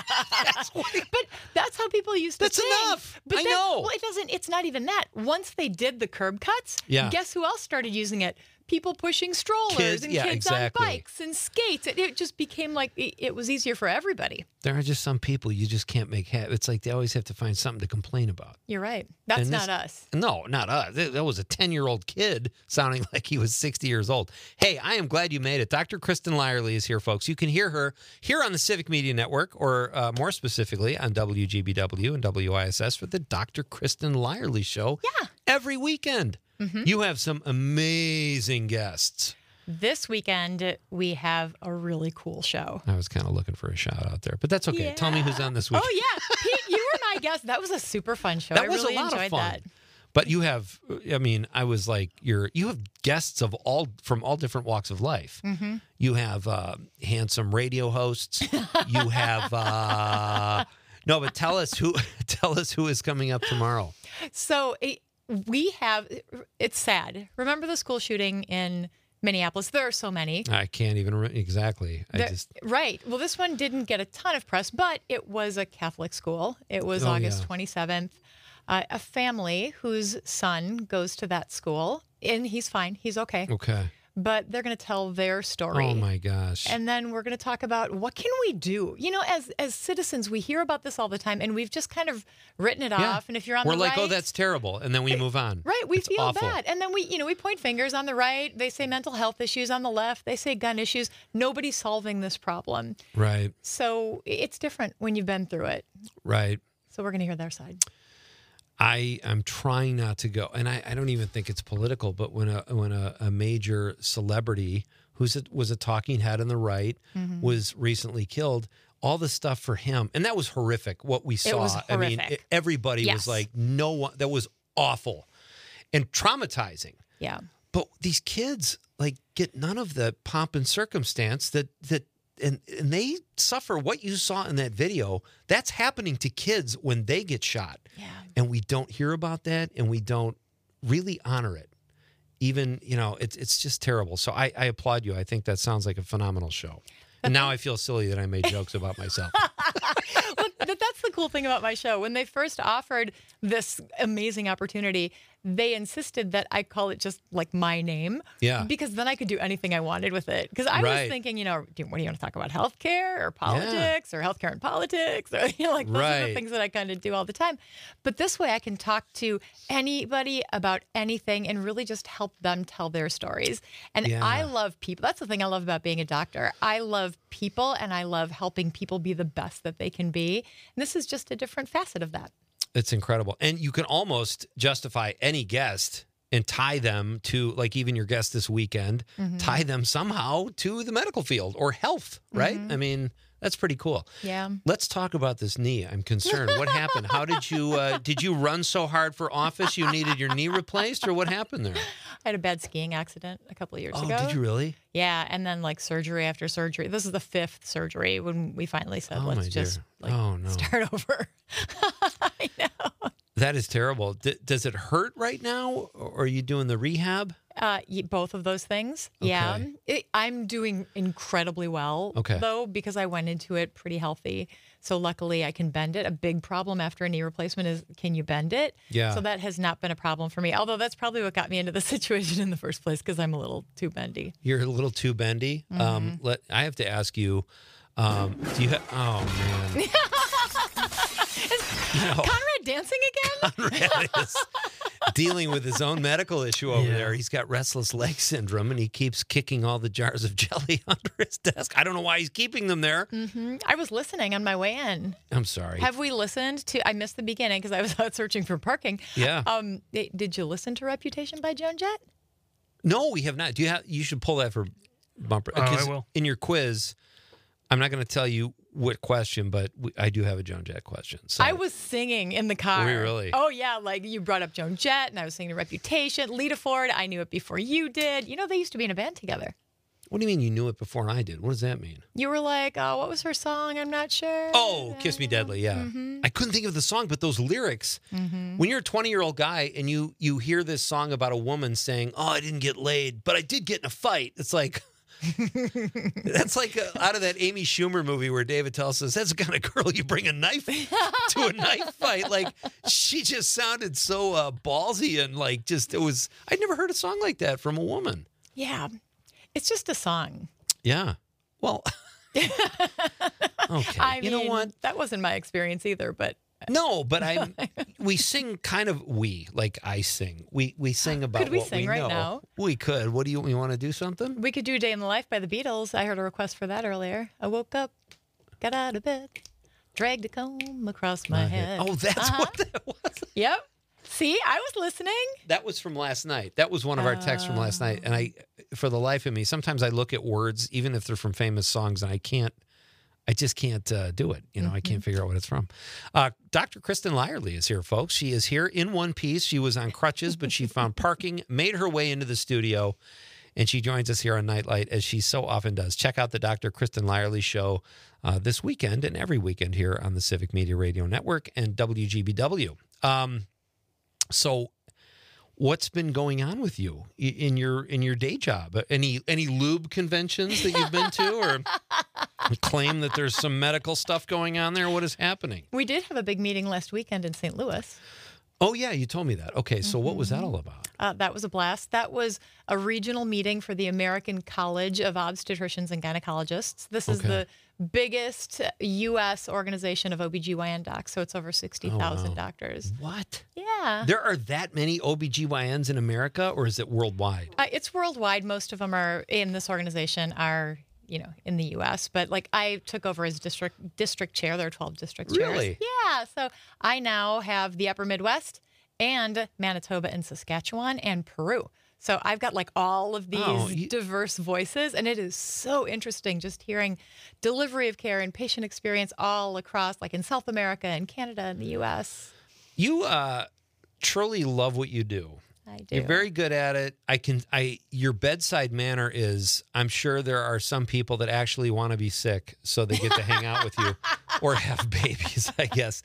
that's how people used to That's think. enough. But I know. Well, it's not even that. Once they did the curb cuts, guess who else started using it? People pushing strollers Kids, and yeah, kids exactly. on bikes and skates. It just became like it was easier for everybody. There are just some people you just can't make happy. It's like they always have to find something to complain about. You're right. That's And not us. No, not us. That was a 10-year-old kid sounding like he was 60 years old. Hey, I am glad you made it. Dr. Kristen Lyerly is here, folks. You can hear her here on the Civic Media Network, or more specifically on WGBW and WISS for the Dr. Kristen Lyerly Show every weekend. Mm-hmm. You have some amazing guests. This weekend, we have a really cool show. I was kind of looking for a shout out there, but that's okay. Yeah. Tell me who's on this week. Oh, yeah. Pete, you were my guest. That was a super fun show. That was I really a lot enjoyed of fun. that. But you have, I mean, I was like, you have guests from all different walks of life. Mm-hmm. You have handsome radio hosts. You have, no, but tell us who is coming up tomorrow. So it's sad. Remember the school shooting in Minneapolis? There are so many. I can't even exactly. Right. Well, this one didn't get a ton of press, but it was a Catholic school. It was August 27th. A family whose son goes to that school, and he's fine. He's okay. Okay. But they're going to tell their story. Oh, my gosh. And then we're going to talk about what can we do? You know, as citizens, we hear about this all the time, and we've just kind of written it off. And if you're on We're the like, right... oh, that's terrible. And then we move on. Right. We It's feel awful. bad. And then we point fingers on the right. They say mental health issues on the left. They say gun issues. Nobody's solving this problem. Right. So it's different when you've been through it. Right. So we're going to hear their side. I am trying not to go, and I don't even think it's political, but when a major celebrity was a talking head on the right Mhm. was recently killed, all the stuff for him, and that was horrific what we saw. It was I mean, horrific. everybody Yes. was like, no one, that was awful and traumatizing. Yeah. But these kids like get none of the pomp and circumstance that and they suffer what you saw in that video. That's happening to kids when they get shot. Yeah. And we don't hear about that, and we don't really honor it. even, it's just terrible. So I applaud you. I think that sounds like a phenomenal show. And now I feel silly that I made jokes about myself. Look, that's the cool thing about my show. When they first offered this amazing opportunity, they insisted that I call it just like my name. Yeah. Because then I could do anything I wanted with it. Because I was thinking, what do you want to talk about? Healthcare or politics or healthcare and politics? Or, like those are the things that I kind of do all the time. But this way I can talk to anybody about anything and really just help them tell their stories. And I love people. That's the thing I love about being a doctor. I love people and I love helping people be the best that they can be. And this is just a different facet of that. It's incredible. And you can almost justify any guest and tie them to, like even your guest this weekend, tie them somehow to the medical field or health, right? I mean, that's pretty cool. Yeah. Let's talk about this knee. I'm concerned. What happened? How did you run so hard for office you needed your knee replaced, or what happened there? I had a bad skiing accident a couple of years ago. Oh, did you really? Yeah, and then like surgery after surgery. This is the 5th surgery when we finally said, let's just start over. I know. That is terrible. Does it hurt right now, or are you doing the rehab? Both of those things. Okay. Yeah. I'm doing incredibly well, though, because I went into it pretty healthy. So luckily I can bend it. A big problem after a knee replacement is, can you bend it? Yeah. So that has not been a problem for me. Although that's probably what got me into the situation in the first place, because I'm a little too bendy. You're a little too bendy. I have to ask you, do you have, oh man. Is Conrad dancing again? Conrad is dealing with his own medical issue over there. He's got restless leg syndrome, and he keeps kicking all the jars of jelly under his desk. I don't know why he's keeping them there. I was listening on my way in. I'm sorry. Have we listened to? I missed the beginning because I was out searching for parking. Yeah. Did you listen to Reputation by Joan Jett? No, we have not. Do you have? You should pull that for bumper. I will. In your quiz, I'm not going to tell you what question, but I do have a Joan Jett question. So. I was singing in the car. Were you really? Oh, yeah. Like you brought up Joan Jett, and I was singing Reputation. Lita Ford, I knew it before you did. They used to be in a band together. What do you mean you knew it before I did? What does that mean? You were like, oh, what was her song? I'm not sure. Oh, Kiss Me Deadly, yeah. I couldn't think of the song, but those lyrics, when you're a 20-year-old guy and you hear this song about a woman saying, oh, I didn't get laid, but I did get in a fight. It's like... That's like out of that Amy Schumer movie where David tells us that's the kind of girl you bring a knife to a knife fight. Like she just sounded so ballsy and like I'd never heard a song like that from a woman. Yeah, it's just a song. Yeah. Well, okay. I you know mean, what? That wasn't my experience either, but. No, but we sing kind of like I sing. We sing about could we what sing we right know. now? We could. What do you want to do something? We could do Day in the Life by the Beatles. I heard a request for that earlier. I woke up, got out of bed, dragged a comb across my head. Oh, that's what that was. Yep. See, I was listening. That was from last night. That was one of our texts from last night. And for the life of me, sometimes I look at words, even if they're from famous songs, and I just can't do it. I can't figure out what it's from. Dr. Kristen Lyerly is here, folks. She is here in one piece. She was on crutches, but she found parking, made her way into the studio, and she joins us here on Nightlight, as she so often does. Check out the Dr. Kristen Lyerly show this weekend and every weekend here on the Civic Media Radio Network and WGBW. So what's been going on with you in your day job? Any lube conventions that you've been to, or claim that there's some medical stuff going on there? What is happening? We did have a big meeting last weekend in St. Louis. Oh, yeah, you told me that. Okay, so what was that all about? That was a blast. That was a regional meeting for the American College of Obstetricians and Gynecologists. This is the biggest U.S. organization of OBGYN docs, so it's over 60,000 doctors. What? Yeah. There are that many OBGYNs in America, or is it worldwide? It's worldwide. Most of them are in this organization are in the U.S., but like I took over as district chair. There are 12 district chairs. Really? Yeah. So I now have the Upper Midwest and Manitoba and Saskatchewan and Peru. So I've got like all of these diverse voices, and it is so interesting just hearing delivery of care and patient experience all across, like in South America and Canada and the U.S. You truly love what you do. I do. You're very good at it. Your bedside manner is, I'm sure there are some people that actually want to be sick so they get to hang out with you or have babies, I guess.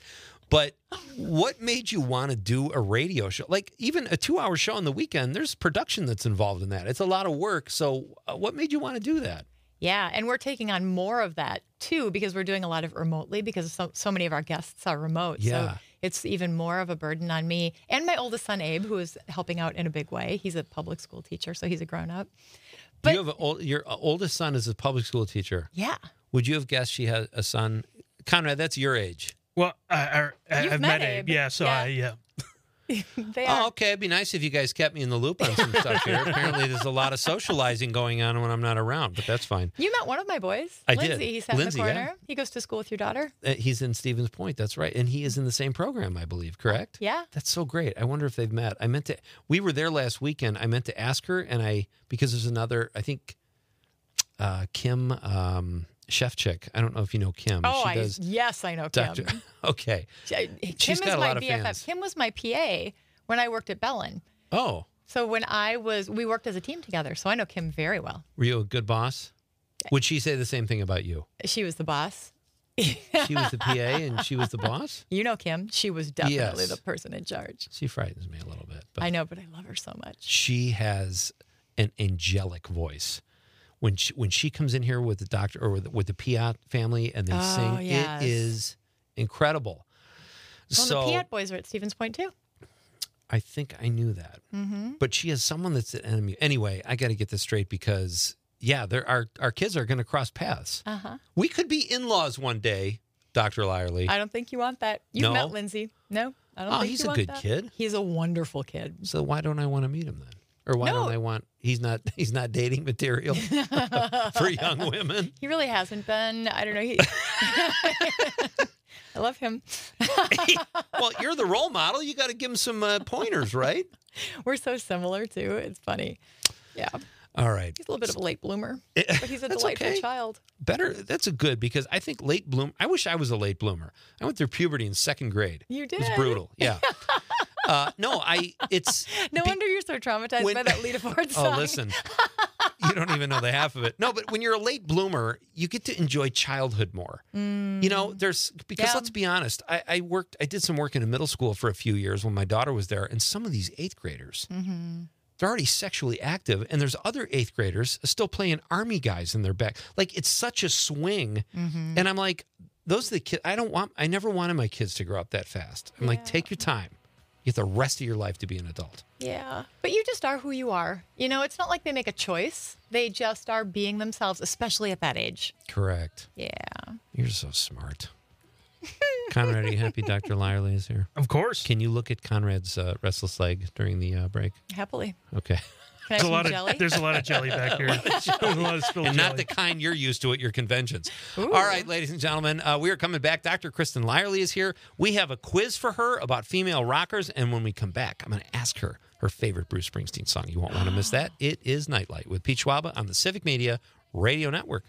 But what made you want to do a radio show? Like even a 2-hour show on the weekend, there's production that's involved in that. It's a lot of work. So what made you want to do that? Yeah, and we're taking on more of that too because we're doing a lot of remotely because so many of our guests are remote. Yeah. So it's even more of a burden on me and my oldest son, Abe, who is helping out in a big way. He's a public school teacher, so he's a grown-up. But you have your oldest son is a public school teacher. Yeah. Would you have guessed she had a son? Conrad, that's your age. Well, I've met Abe. Yeah, so Yeah. They Oh, are. okay. It'd be nice if you guys kept me in the loop on some stuff here. Apparently, there's a lot of socializing going on when I'm not around, but that's fine. You met one of my boys, I Lindsay. did. He sat Lindsay, in the yeah. corner. He goes to school with your daughter. He's in Stevens Point. That's right. And he is in the same program, I believe, correct? Yeah. That's so great. I wonder if they've met. We were there last weekend. I meant to ask her, because there's another, I think, Kim Shefchick. I don't know if you know Kim. Oh, She does yes, I know Kim. Okay. Kim She's is got a my lot of BFF. fans. Kim was my PA when I worked at Bellin. Oh, So when we worked as a team together, so I know Kim very well. were you a good boss? Would she say the same thing about you? She was the boss. She was the PA and she was the boss? You know Kim. She was definitely Yes. the person in charge. She frightens me a little bit. But I know, but I love her so much. she has an angelic voice. When she comes in here with the doctor or with the Piat family and they sing, yes. it is incredible. Well, so the Piat boys are at Stevens Point too. I think I knew that. Mm-hmm. But she has someone that's an enemy. Anyway, I got to get this straight because, our kids are going to cross paths. Uh-huh. We could be in-laws one day, Dr. Lyerly. I don't think you want that. You've No? met Lindsay. No, I don't think he's you a want good that. kid. He's a wonderful kid. So why don't I want to meet him then? Or why don't I want? He's not dating material for young women. He really hasn't been. I don't know. I love him. Well, you're the role model. You got to give him some pointers, right? We're so similar too. It's funny. Yeah. All right. He's a little bit of a late bloomer, but he's a That's delightful okay. child. Better. That's a good because I think late bloom. I wish I was a late bloomer. I went through puberty in second grade. You did. It was brutal. Yeah. It's no wonder you're so traumatized by that Lita Ford song. Oh, listen. You don't even know the half of it. No, but when you're a late bloomer, you get to enjoy childhood more. You know, let's be honest. I did some work in a middle school for a few years when my daughter was there, and some of these 8th graders, they're already sexually active, and there's other 8th graders still playing army guys in their back. Like, it's such a swing. And I'm like, those are the kids. I never wanted my kids to grow up that fast. I'm like, take your time. You have the rest of your life to be an adult. Yeah. But you just are who you are. You know, it's not like they make a choice. They just are being themselves, especially at that age. Correct. Yeah. You're so smart. Conrad, are you happy Dr. Lyerly is here? Of course. Can you look at Conrad's restless leg during the break? Happily. Okay. Can I have some jelly? There's a lot of jelly back here. There's a lot of spilled And not jelly. the kind you're used to at your conventions. Ooh. All right, ladies and gentlemen, we are coming back. Dr. Kristen Lyerly is here. We have a quiz for her about female rockers. And when we come back, I'm going to ask her favorite Bruce Springsteen song. You won't want to miss that. It is Nightlight with Pete Schwaba on the Civic Media Radio Network.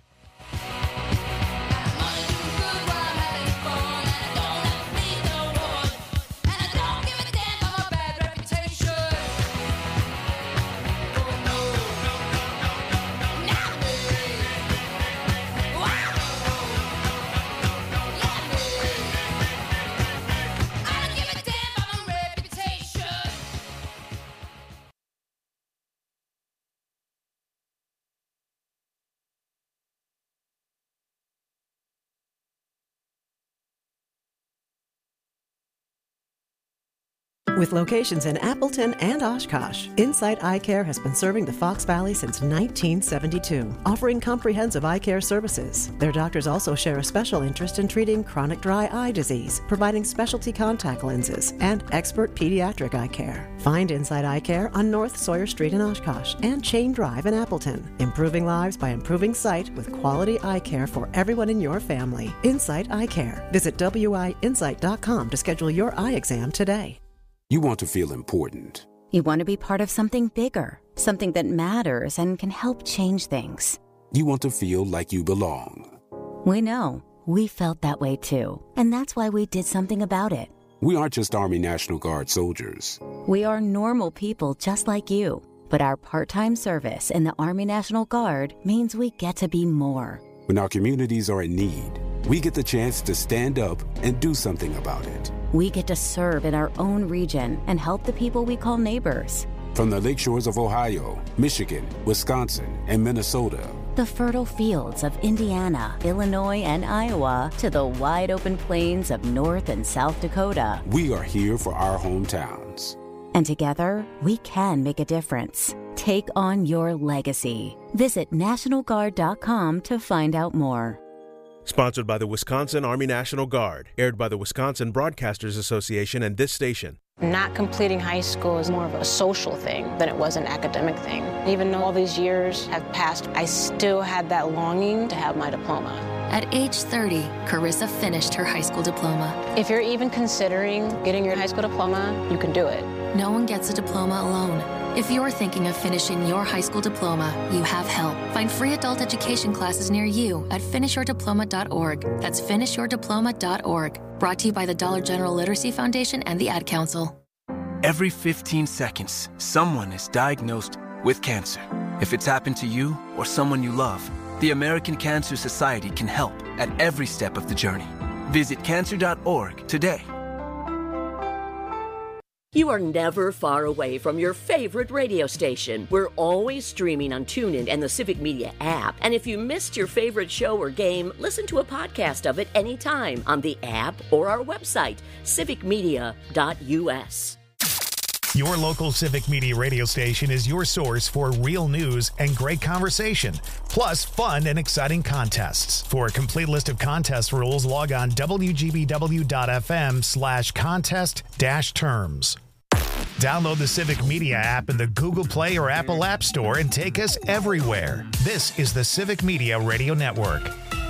With locations in Appleton and Oshkosh, Insight Eye Care has been serving the Fox Valley since 1972, offering comprehensive eye care services. Their doctors also share a special interest in treating chronic dry eye disease, providing specialty contact lenses, and expert pediatric eye care. Find Insight Eye Care on North Sawyer Street in Oshkosh and Chain Drive in Appleton, improving lives by improving sight with quality eye care for everyone in your family. Insight Eye Care. Visit wiinsight.com to schedule your eye exam today. You want to feel important. You want to be part of something bigger, something that matters and can help change things. You want to feel like you belong. We know. We felt that way too. And that's why we did something about it. We aren't just Army National Guard soldiers. We are normal people just like you. But our part-time service in the Army National Guard means we get to be more. When our communities are in need, we get the chance to stand up and do something about it. we get to serve in our own region and help the people we call neighbors. From the lakeshores of Ohio, Michigan, Wisconsin, and Minnesota. The fertile fields of Indiana, Illinois, and Iowa to the wide open plains of North and South Dakota. We are here for our hometowns. And together, we can make a difference. Take on your legacy. Visit NationalGuard.com to find out more. Sponsored by the Wisconsin Army National Guard. Aired by the Wisconsin Broadcasters Association and this station. Not completing high school is more of a social thing than it was an academic thing. Even though all these years have passed, I still had that longing to have my diploma. At age 30, Carissa finished her high school diploma. If you're even considering getting your high school diploma, you can do it. No one gets a diploma alone. If you're thinking of finishing your high school diploma, you have help. Find free adult education classes near you at finishyourdiploma.org. That's finishyourdiploma.org. Brought to you by the Dollar General Literacy Foundation and the Ad Council. Every 15 seconds, someone is diagnosed with cancer. If it's happened to you or someone you love, the American Cancer Society can help at every step of the journey. Visit cancer.org today. You are never far away from your favorite radio station. We're always streaming on TuneIn and the Civic Media app. And if you missed your favorite show or game, listen to a podcast of it anytime on the app or our website, civicmedia.us. Your local Civic Media radio station is your source for real news and great conversation, plus fun and exciting contests. For a complete list of contest rules, log on wgbw.fm/contest-terms. Download the Civic Media app in the Google Play or Apple App Store and take us everywhere. This is the Civic Media Radio Network.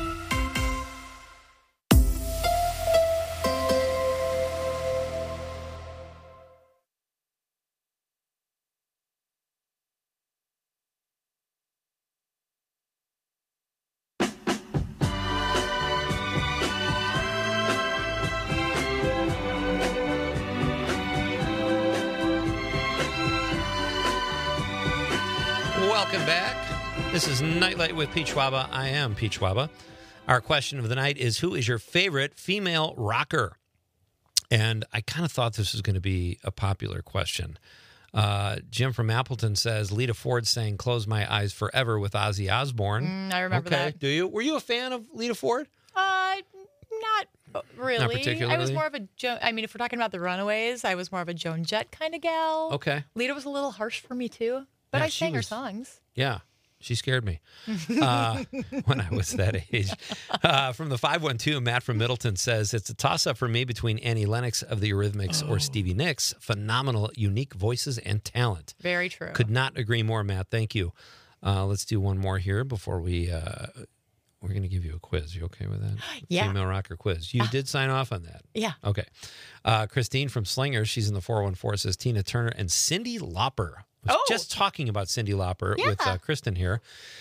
Welcome back. This is Nightlight with Pete Schwaba. I am Pete Schwaba. Our question of the night is, who is your favorite female rocker? And I kind of thought this was going to be a popular question. Jim from Appleton says, Lita Ford sang Close My Eyes Forever with Ozzy Osbourne. I remember that. Do you? Were you a fan of Lita Ford? Not really. Not particularly? I was more of a Joan. I mean, if we're talking about the Runaways, I was more of a Joan Jett kind of gal. Okay. Lita was a little harsh for me too, but Yeah, I sang her songs. Yeah, she scared me when I was that age. From the 512, Matt from Middleton says, it's a toss-up for me between Annie Lennox of the Eurythmics or Stevie Nicks. Phenomenal, unique voices and talent. Very true. Could not agree more, Matt. Thank you. Let's do one more here before we're going to give you a quiz. You okay with that? Yeah. Female rocker quiz. You did sign off on that. Yeah. Okay. Christine from Slingers, she's in the 414, says Tina Turner and Cyndi Lauper. I was just talking about Cyndi Lauper with Kristen here.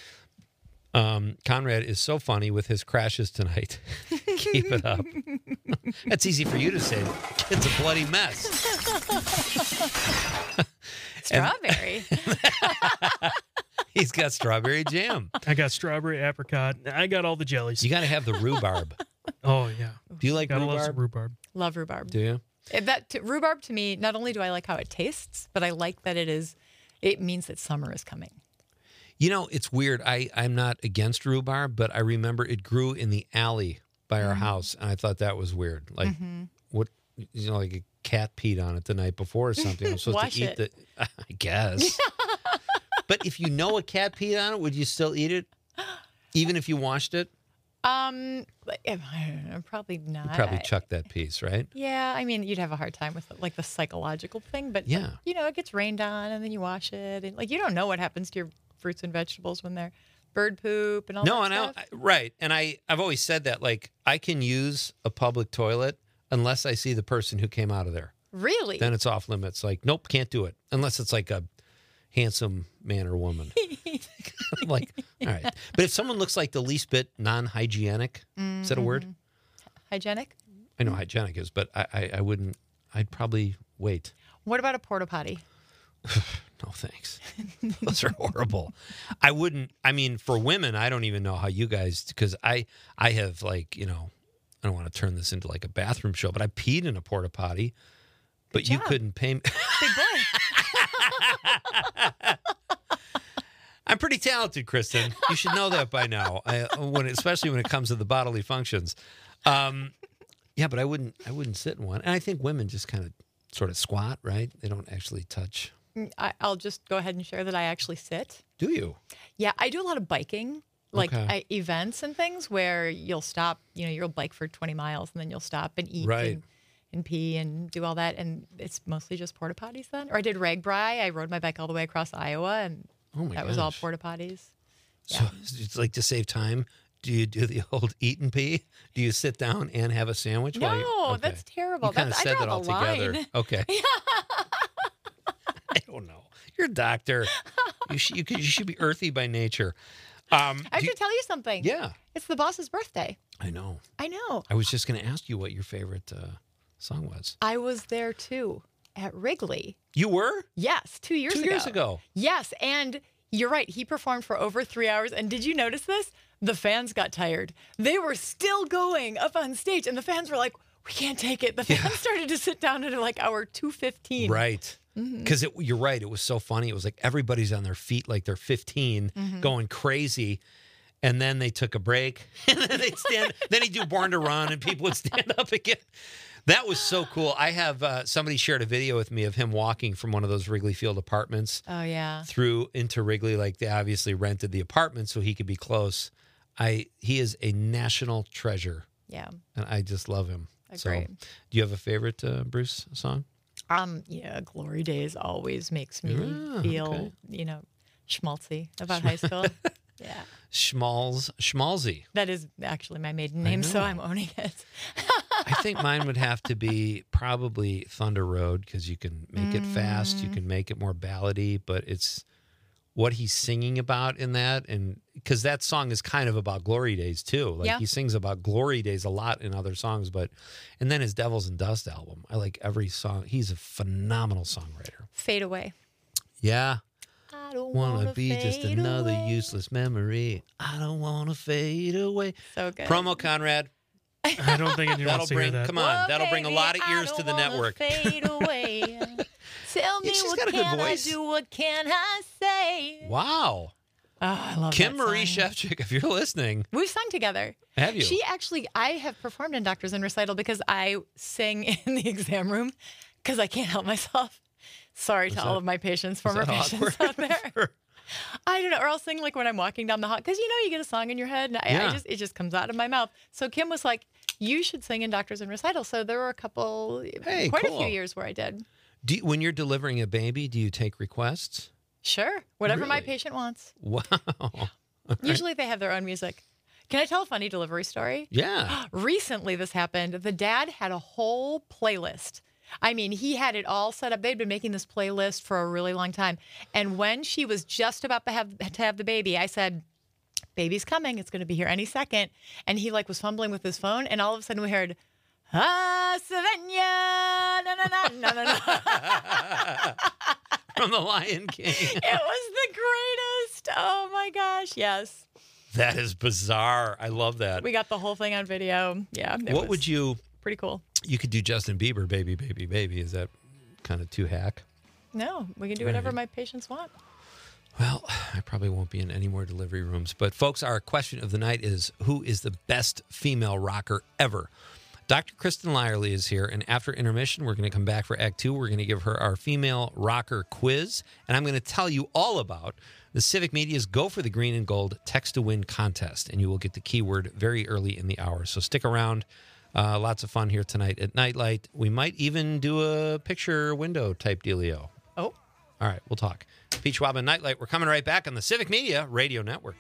Conrad is so funny with his crashes tonight. Keep it up. That's easy for you to say. It's a bloody mess. Strawberry. He's got strawberry jam. I got strawberry, apricot. I got all the jellies. You got to have the rhubarb. Oh, yeah. Do you like Gotta rhubarb? love some rhubarb. Love rhubarb. Do you? Rhubarb to me, not only do I like how it tastes, but I like that it means that summer is coming. You know, it's weird. I'm not against rhubarb, but I remember it grew in the alley by our house, and I thought that was weird. Like, what, like a cat peed on it the night before or something. I'm supposed Wash to eat it. I guess. But if you know a cat peed on it, would you still eat it? Even if you washed it? I don't know, probably not. You'd probably chuck that piece, right? Yeah, I mean, you'd have a hard time with like the psychological thing, but yeah, it gets rained on and then you wash it, and like you don't know what happens to your fruits and vegetables when they're bird poop and all that stuff. Right. And I've always said that, like, I can use a public toilet unless I see the person who came out of there. Really? Then it's off limits. Like, nope, can't do it unless it's like a handsome man or woman. Like, all right. But if someone looks like the least bit non-hygienic, is that a word? Hygienic? I know hygienic is, but I wouldn't, I'd probably wait. What about a porta potty? No, thanks. Those are horrible. I wouldn't, I mean, for women, I don't even know how you guys, because I have, like, I don't want to turn this into like a bathroom show, but I peed in a porta potty, but you couldn't pay me. Big boy. I'm pretty talented, Kristen. You should know that by now. Especially when it comes to the bodily functions. Yeah, but I wouldn't sit in one. And I think women just kind of sort of squat, right? They don't actually touch. I'll just go ahead and share that I actually sit. Do you? Yeah, I do a lot of biking, like events and things where you'll stop. You'll bike for 20 miles and then you'll stop and eat and pee and do all that. And it's mostly just porta potties then. Or I did RAGBRAI. I rode my bike all the way across Iowa, and that was all porta potties. Yeah. So it's like to save time. Do you do the old eat and pee? Do you sit down and have a sandwich? No, that's terrible. You kind of said that all together. Line. Okay. I don't know. You're a doctor. You should be earthy by nature. I have to tell you something. Yeah. It's the boss's birthday. I know. I was just going to ask you what your favorite song was. I was there too at Wrigley. You were? Yes, 2 years ago. 2 years ago. Yes, and you're right. He performed for over 3 hours. And did you notice this? The fans got tired. They were still going up on stage, and the fans were like, we can't take it. The fans started to sit down at like hour 2:15. Right. Because you're right. It was so funny. It was like everybody's on their feet like they're 15, going crazy. And then they took a break. And then they'd stand. Then he'd do Born to Run, and people would stand up again. That was so cool. I have somebody shared a video with me of him walking from one of those Wrigley Field apartments. Oh, yeah. Through into Wrigley. Like they obviously rented the apartment so he could be close. He is a national treasure. Yeah. And I just love him. Agreed. So, do you have a favorite Bruce song? Yeah, Glory Days always makes me feel, schmaltzy about high school. Yeah. Schmalzy. That is actually my maiden name, so I'm owning it. I think mine would have to be probably Thunder Road, because you can make it fast, you can make it more ballady, but it's what he's singing about in that, and because that song is kind of about glory days too. Like he sings about glory days a lot in other songs, and then his Devils and Dust album. I like every song. He's a phenomenal songwriter. Fade Away. Yeah. I don't want to be fade just another away. useless memory. I don't want to fade away. So good. Promo Conrad. I don't think anyone wants to hear that. Come on, that'll bring a lot of ears to the network. Fade away. Tell me She's what got a good can I voice. do? What can I say? Wow. Oh, I love Kim that Marie song. Shevchik, if you're listening. We've sung together. Have you? I have performed in Doctors in Recital because I sing in the exam room because I can't help myself. Sorry to all of my patients, former patients out there. I don't know, or I'll sing like when I'm walking down the hall, because you get a song in your head, and it just comes out of my mouth. So Kim was like, "You should sing in Doctors in Recital." So there were a couple, quite a few years where I did. When you're delivering a baby, do you take requests? Sure, whatever my Really? patient wants. Wow. Usually they have their own music. Can I tell a funny delivery story? Yeah. Recently this happened. The dad had a whole playlist. I mean, he had it all set up. They'd been making this playlist for a really long time. And when she was just about to have the baby, I said, "Baby's coming. It's going to be here any second." And he was fumbling with his phone. And all of a sudden we heard, "Ah, Savannah, na na na na na." From The Lion King. It was the greatest. Oh my gosh. Yes. That is bizarre. I love that. We got the whole thing on video. Yeah. What would you... Pretty cool. You could do Justin Bieber, Baby, Baby, Baby. Is that kind of too hack? No, we can do whatever my patients want. Well, I probably won't be in any more delivery rooms. But, folks, our question of the night is, who is the best female rocker ever? Dr. Kristen Lyerly is here, and after intermission, we're going to come back for Act 2. We're going to give her our female rocker quiz, and I'm going to tell you all about the Civic Media's Go for the Green and Gold Text to Win contest, and you will get the keyword very early in the hour. So stick around. Lots of fun here tonight at Nightlight. We might even do a picture window type dealio. Oh. All right, we'll talk. Pete Schwab and Nightlight. We're coming right back on the Civic Media Radio Network.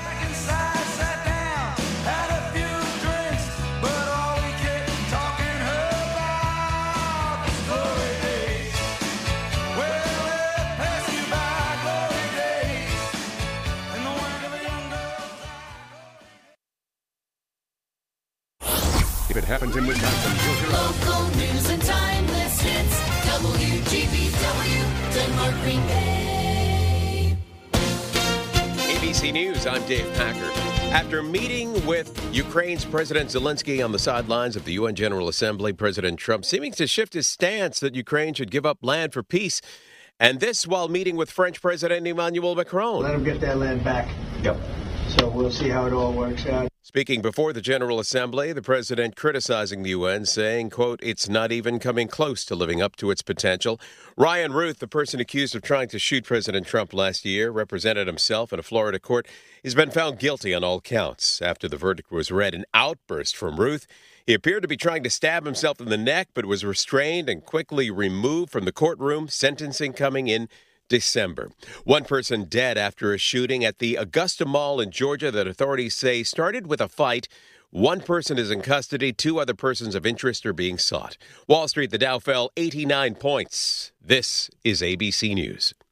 If it happens in Wisconsin, you'll hear Local news and timeless hits. WGBW, Denmark, Green Bay. ABC News, I'm Dave Packer. After meeting with Ukraine's President Zelensky on the sidelines of the UN General Assembly, President Trump seeming to shift his stance that Ukraine should give up land for peace. And this while meeting with French President Emmanuel Macron. Let him get that land back. Yep. So we'll see how it all works out. Speaking before the General Assembly, the president criticizing the UN, saying, quote, it's not even coming close to living up to its potential. Ryan Ruth, the person accused of trying to shoot President Trump last year, represented himself in a Florida court. He's been found guilty on all counts. After the verdict was read, an outburst from Ruth. He appeared to be trying to stab himself in the neck, but was restrained and quickly removed from the courtroom, sentencing coming in December. One person dead after a shooting at the Augusta Mall in Georgia that authorities say started with a fight. One person is in custody. 2 other persons of interest are being sought. Wall Street, the Dow fell 89 points. This is ABC News.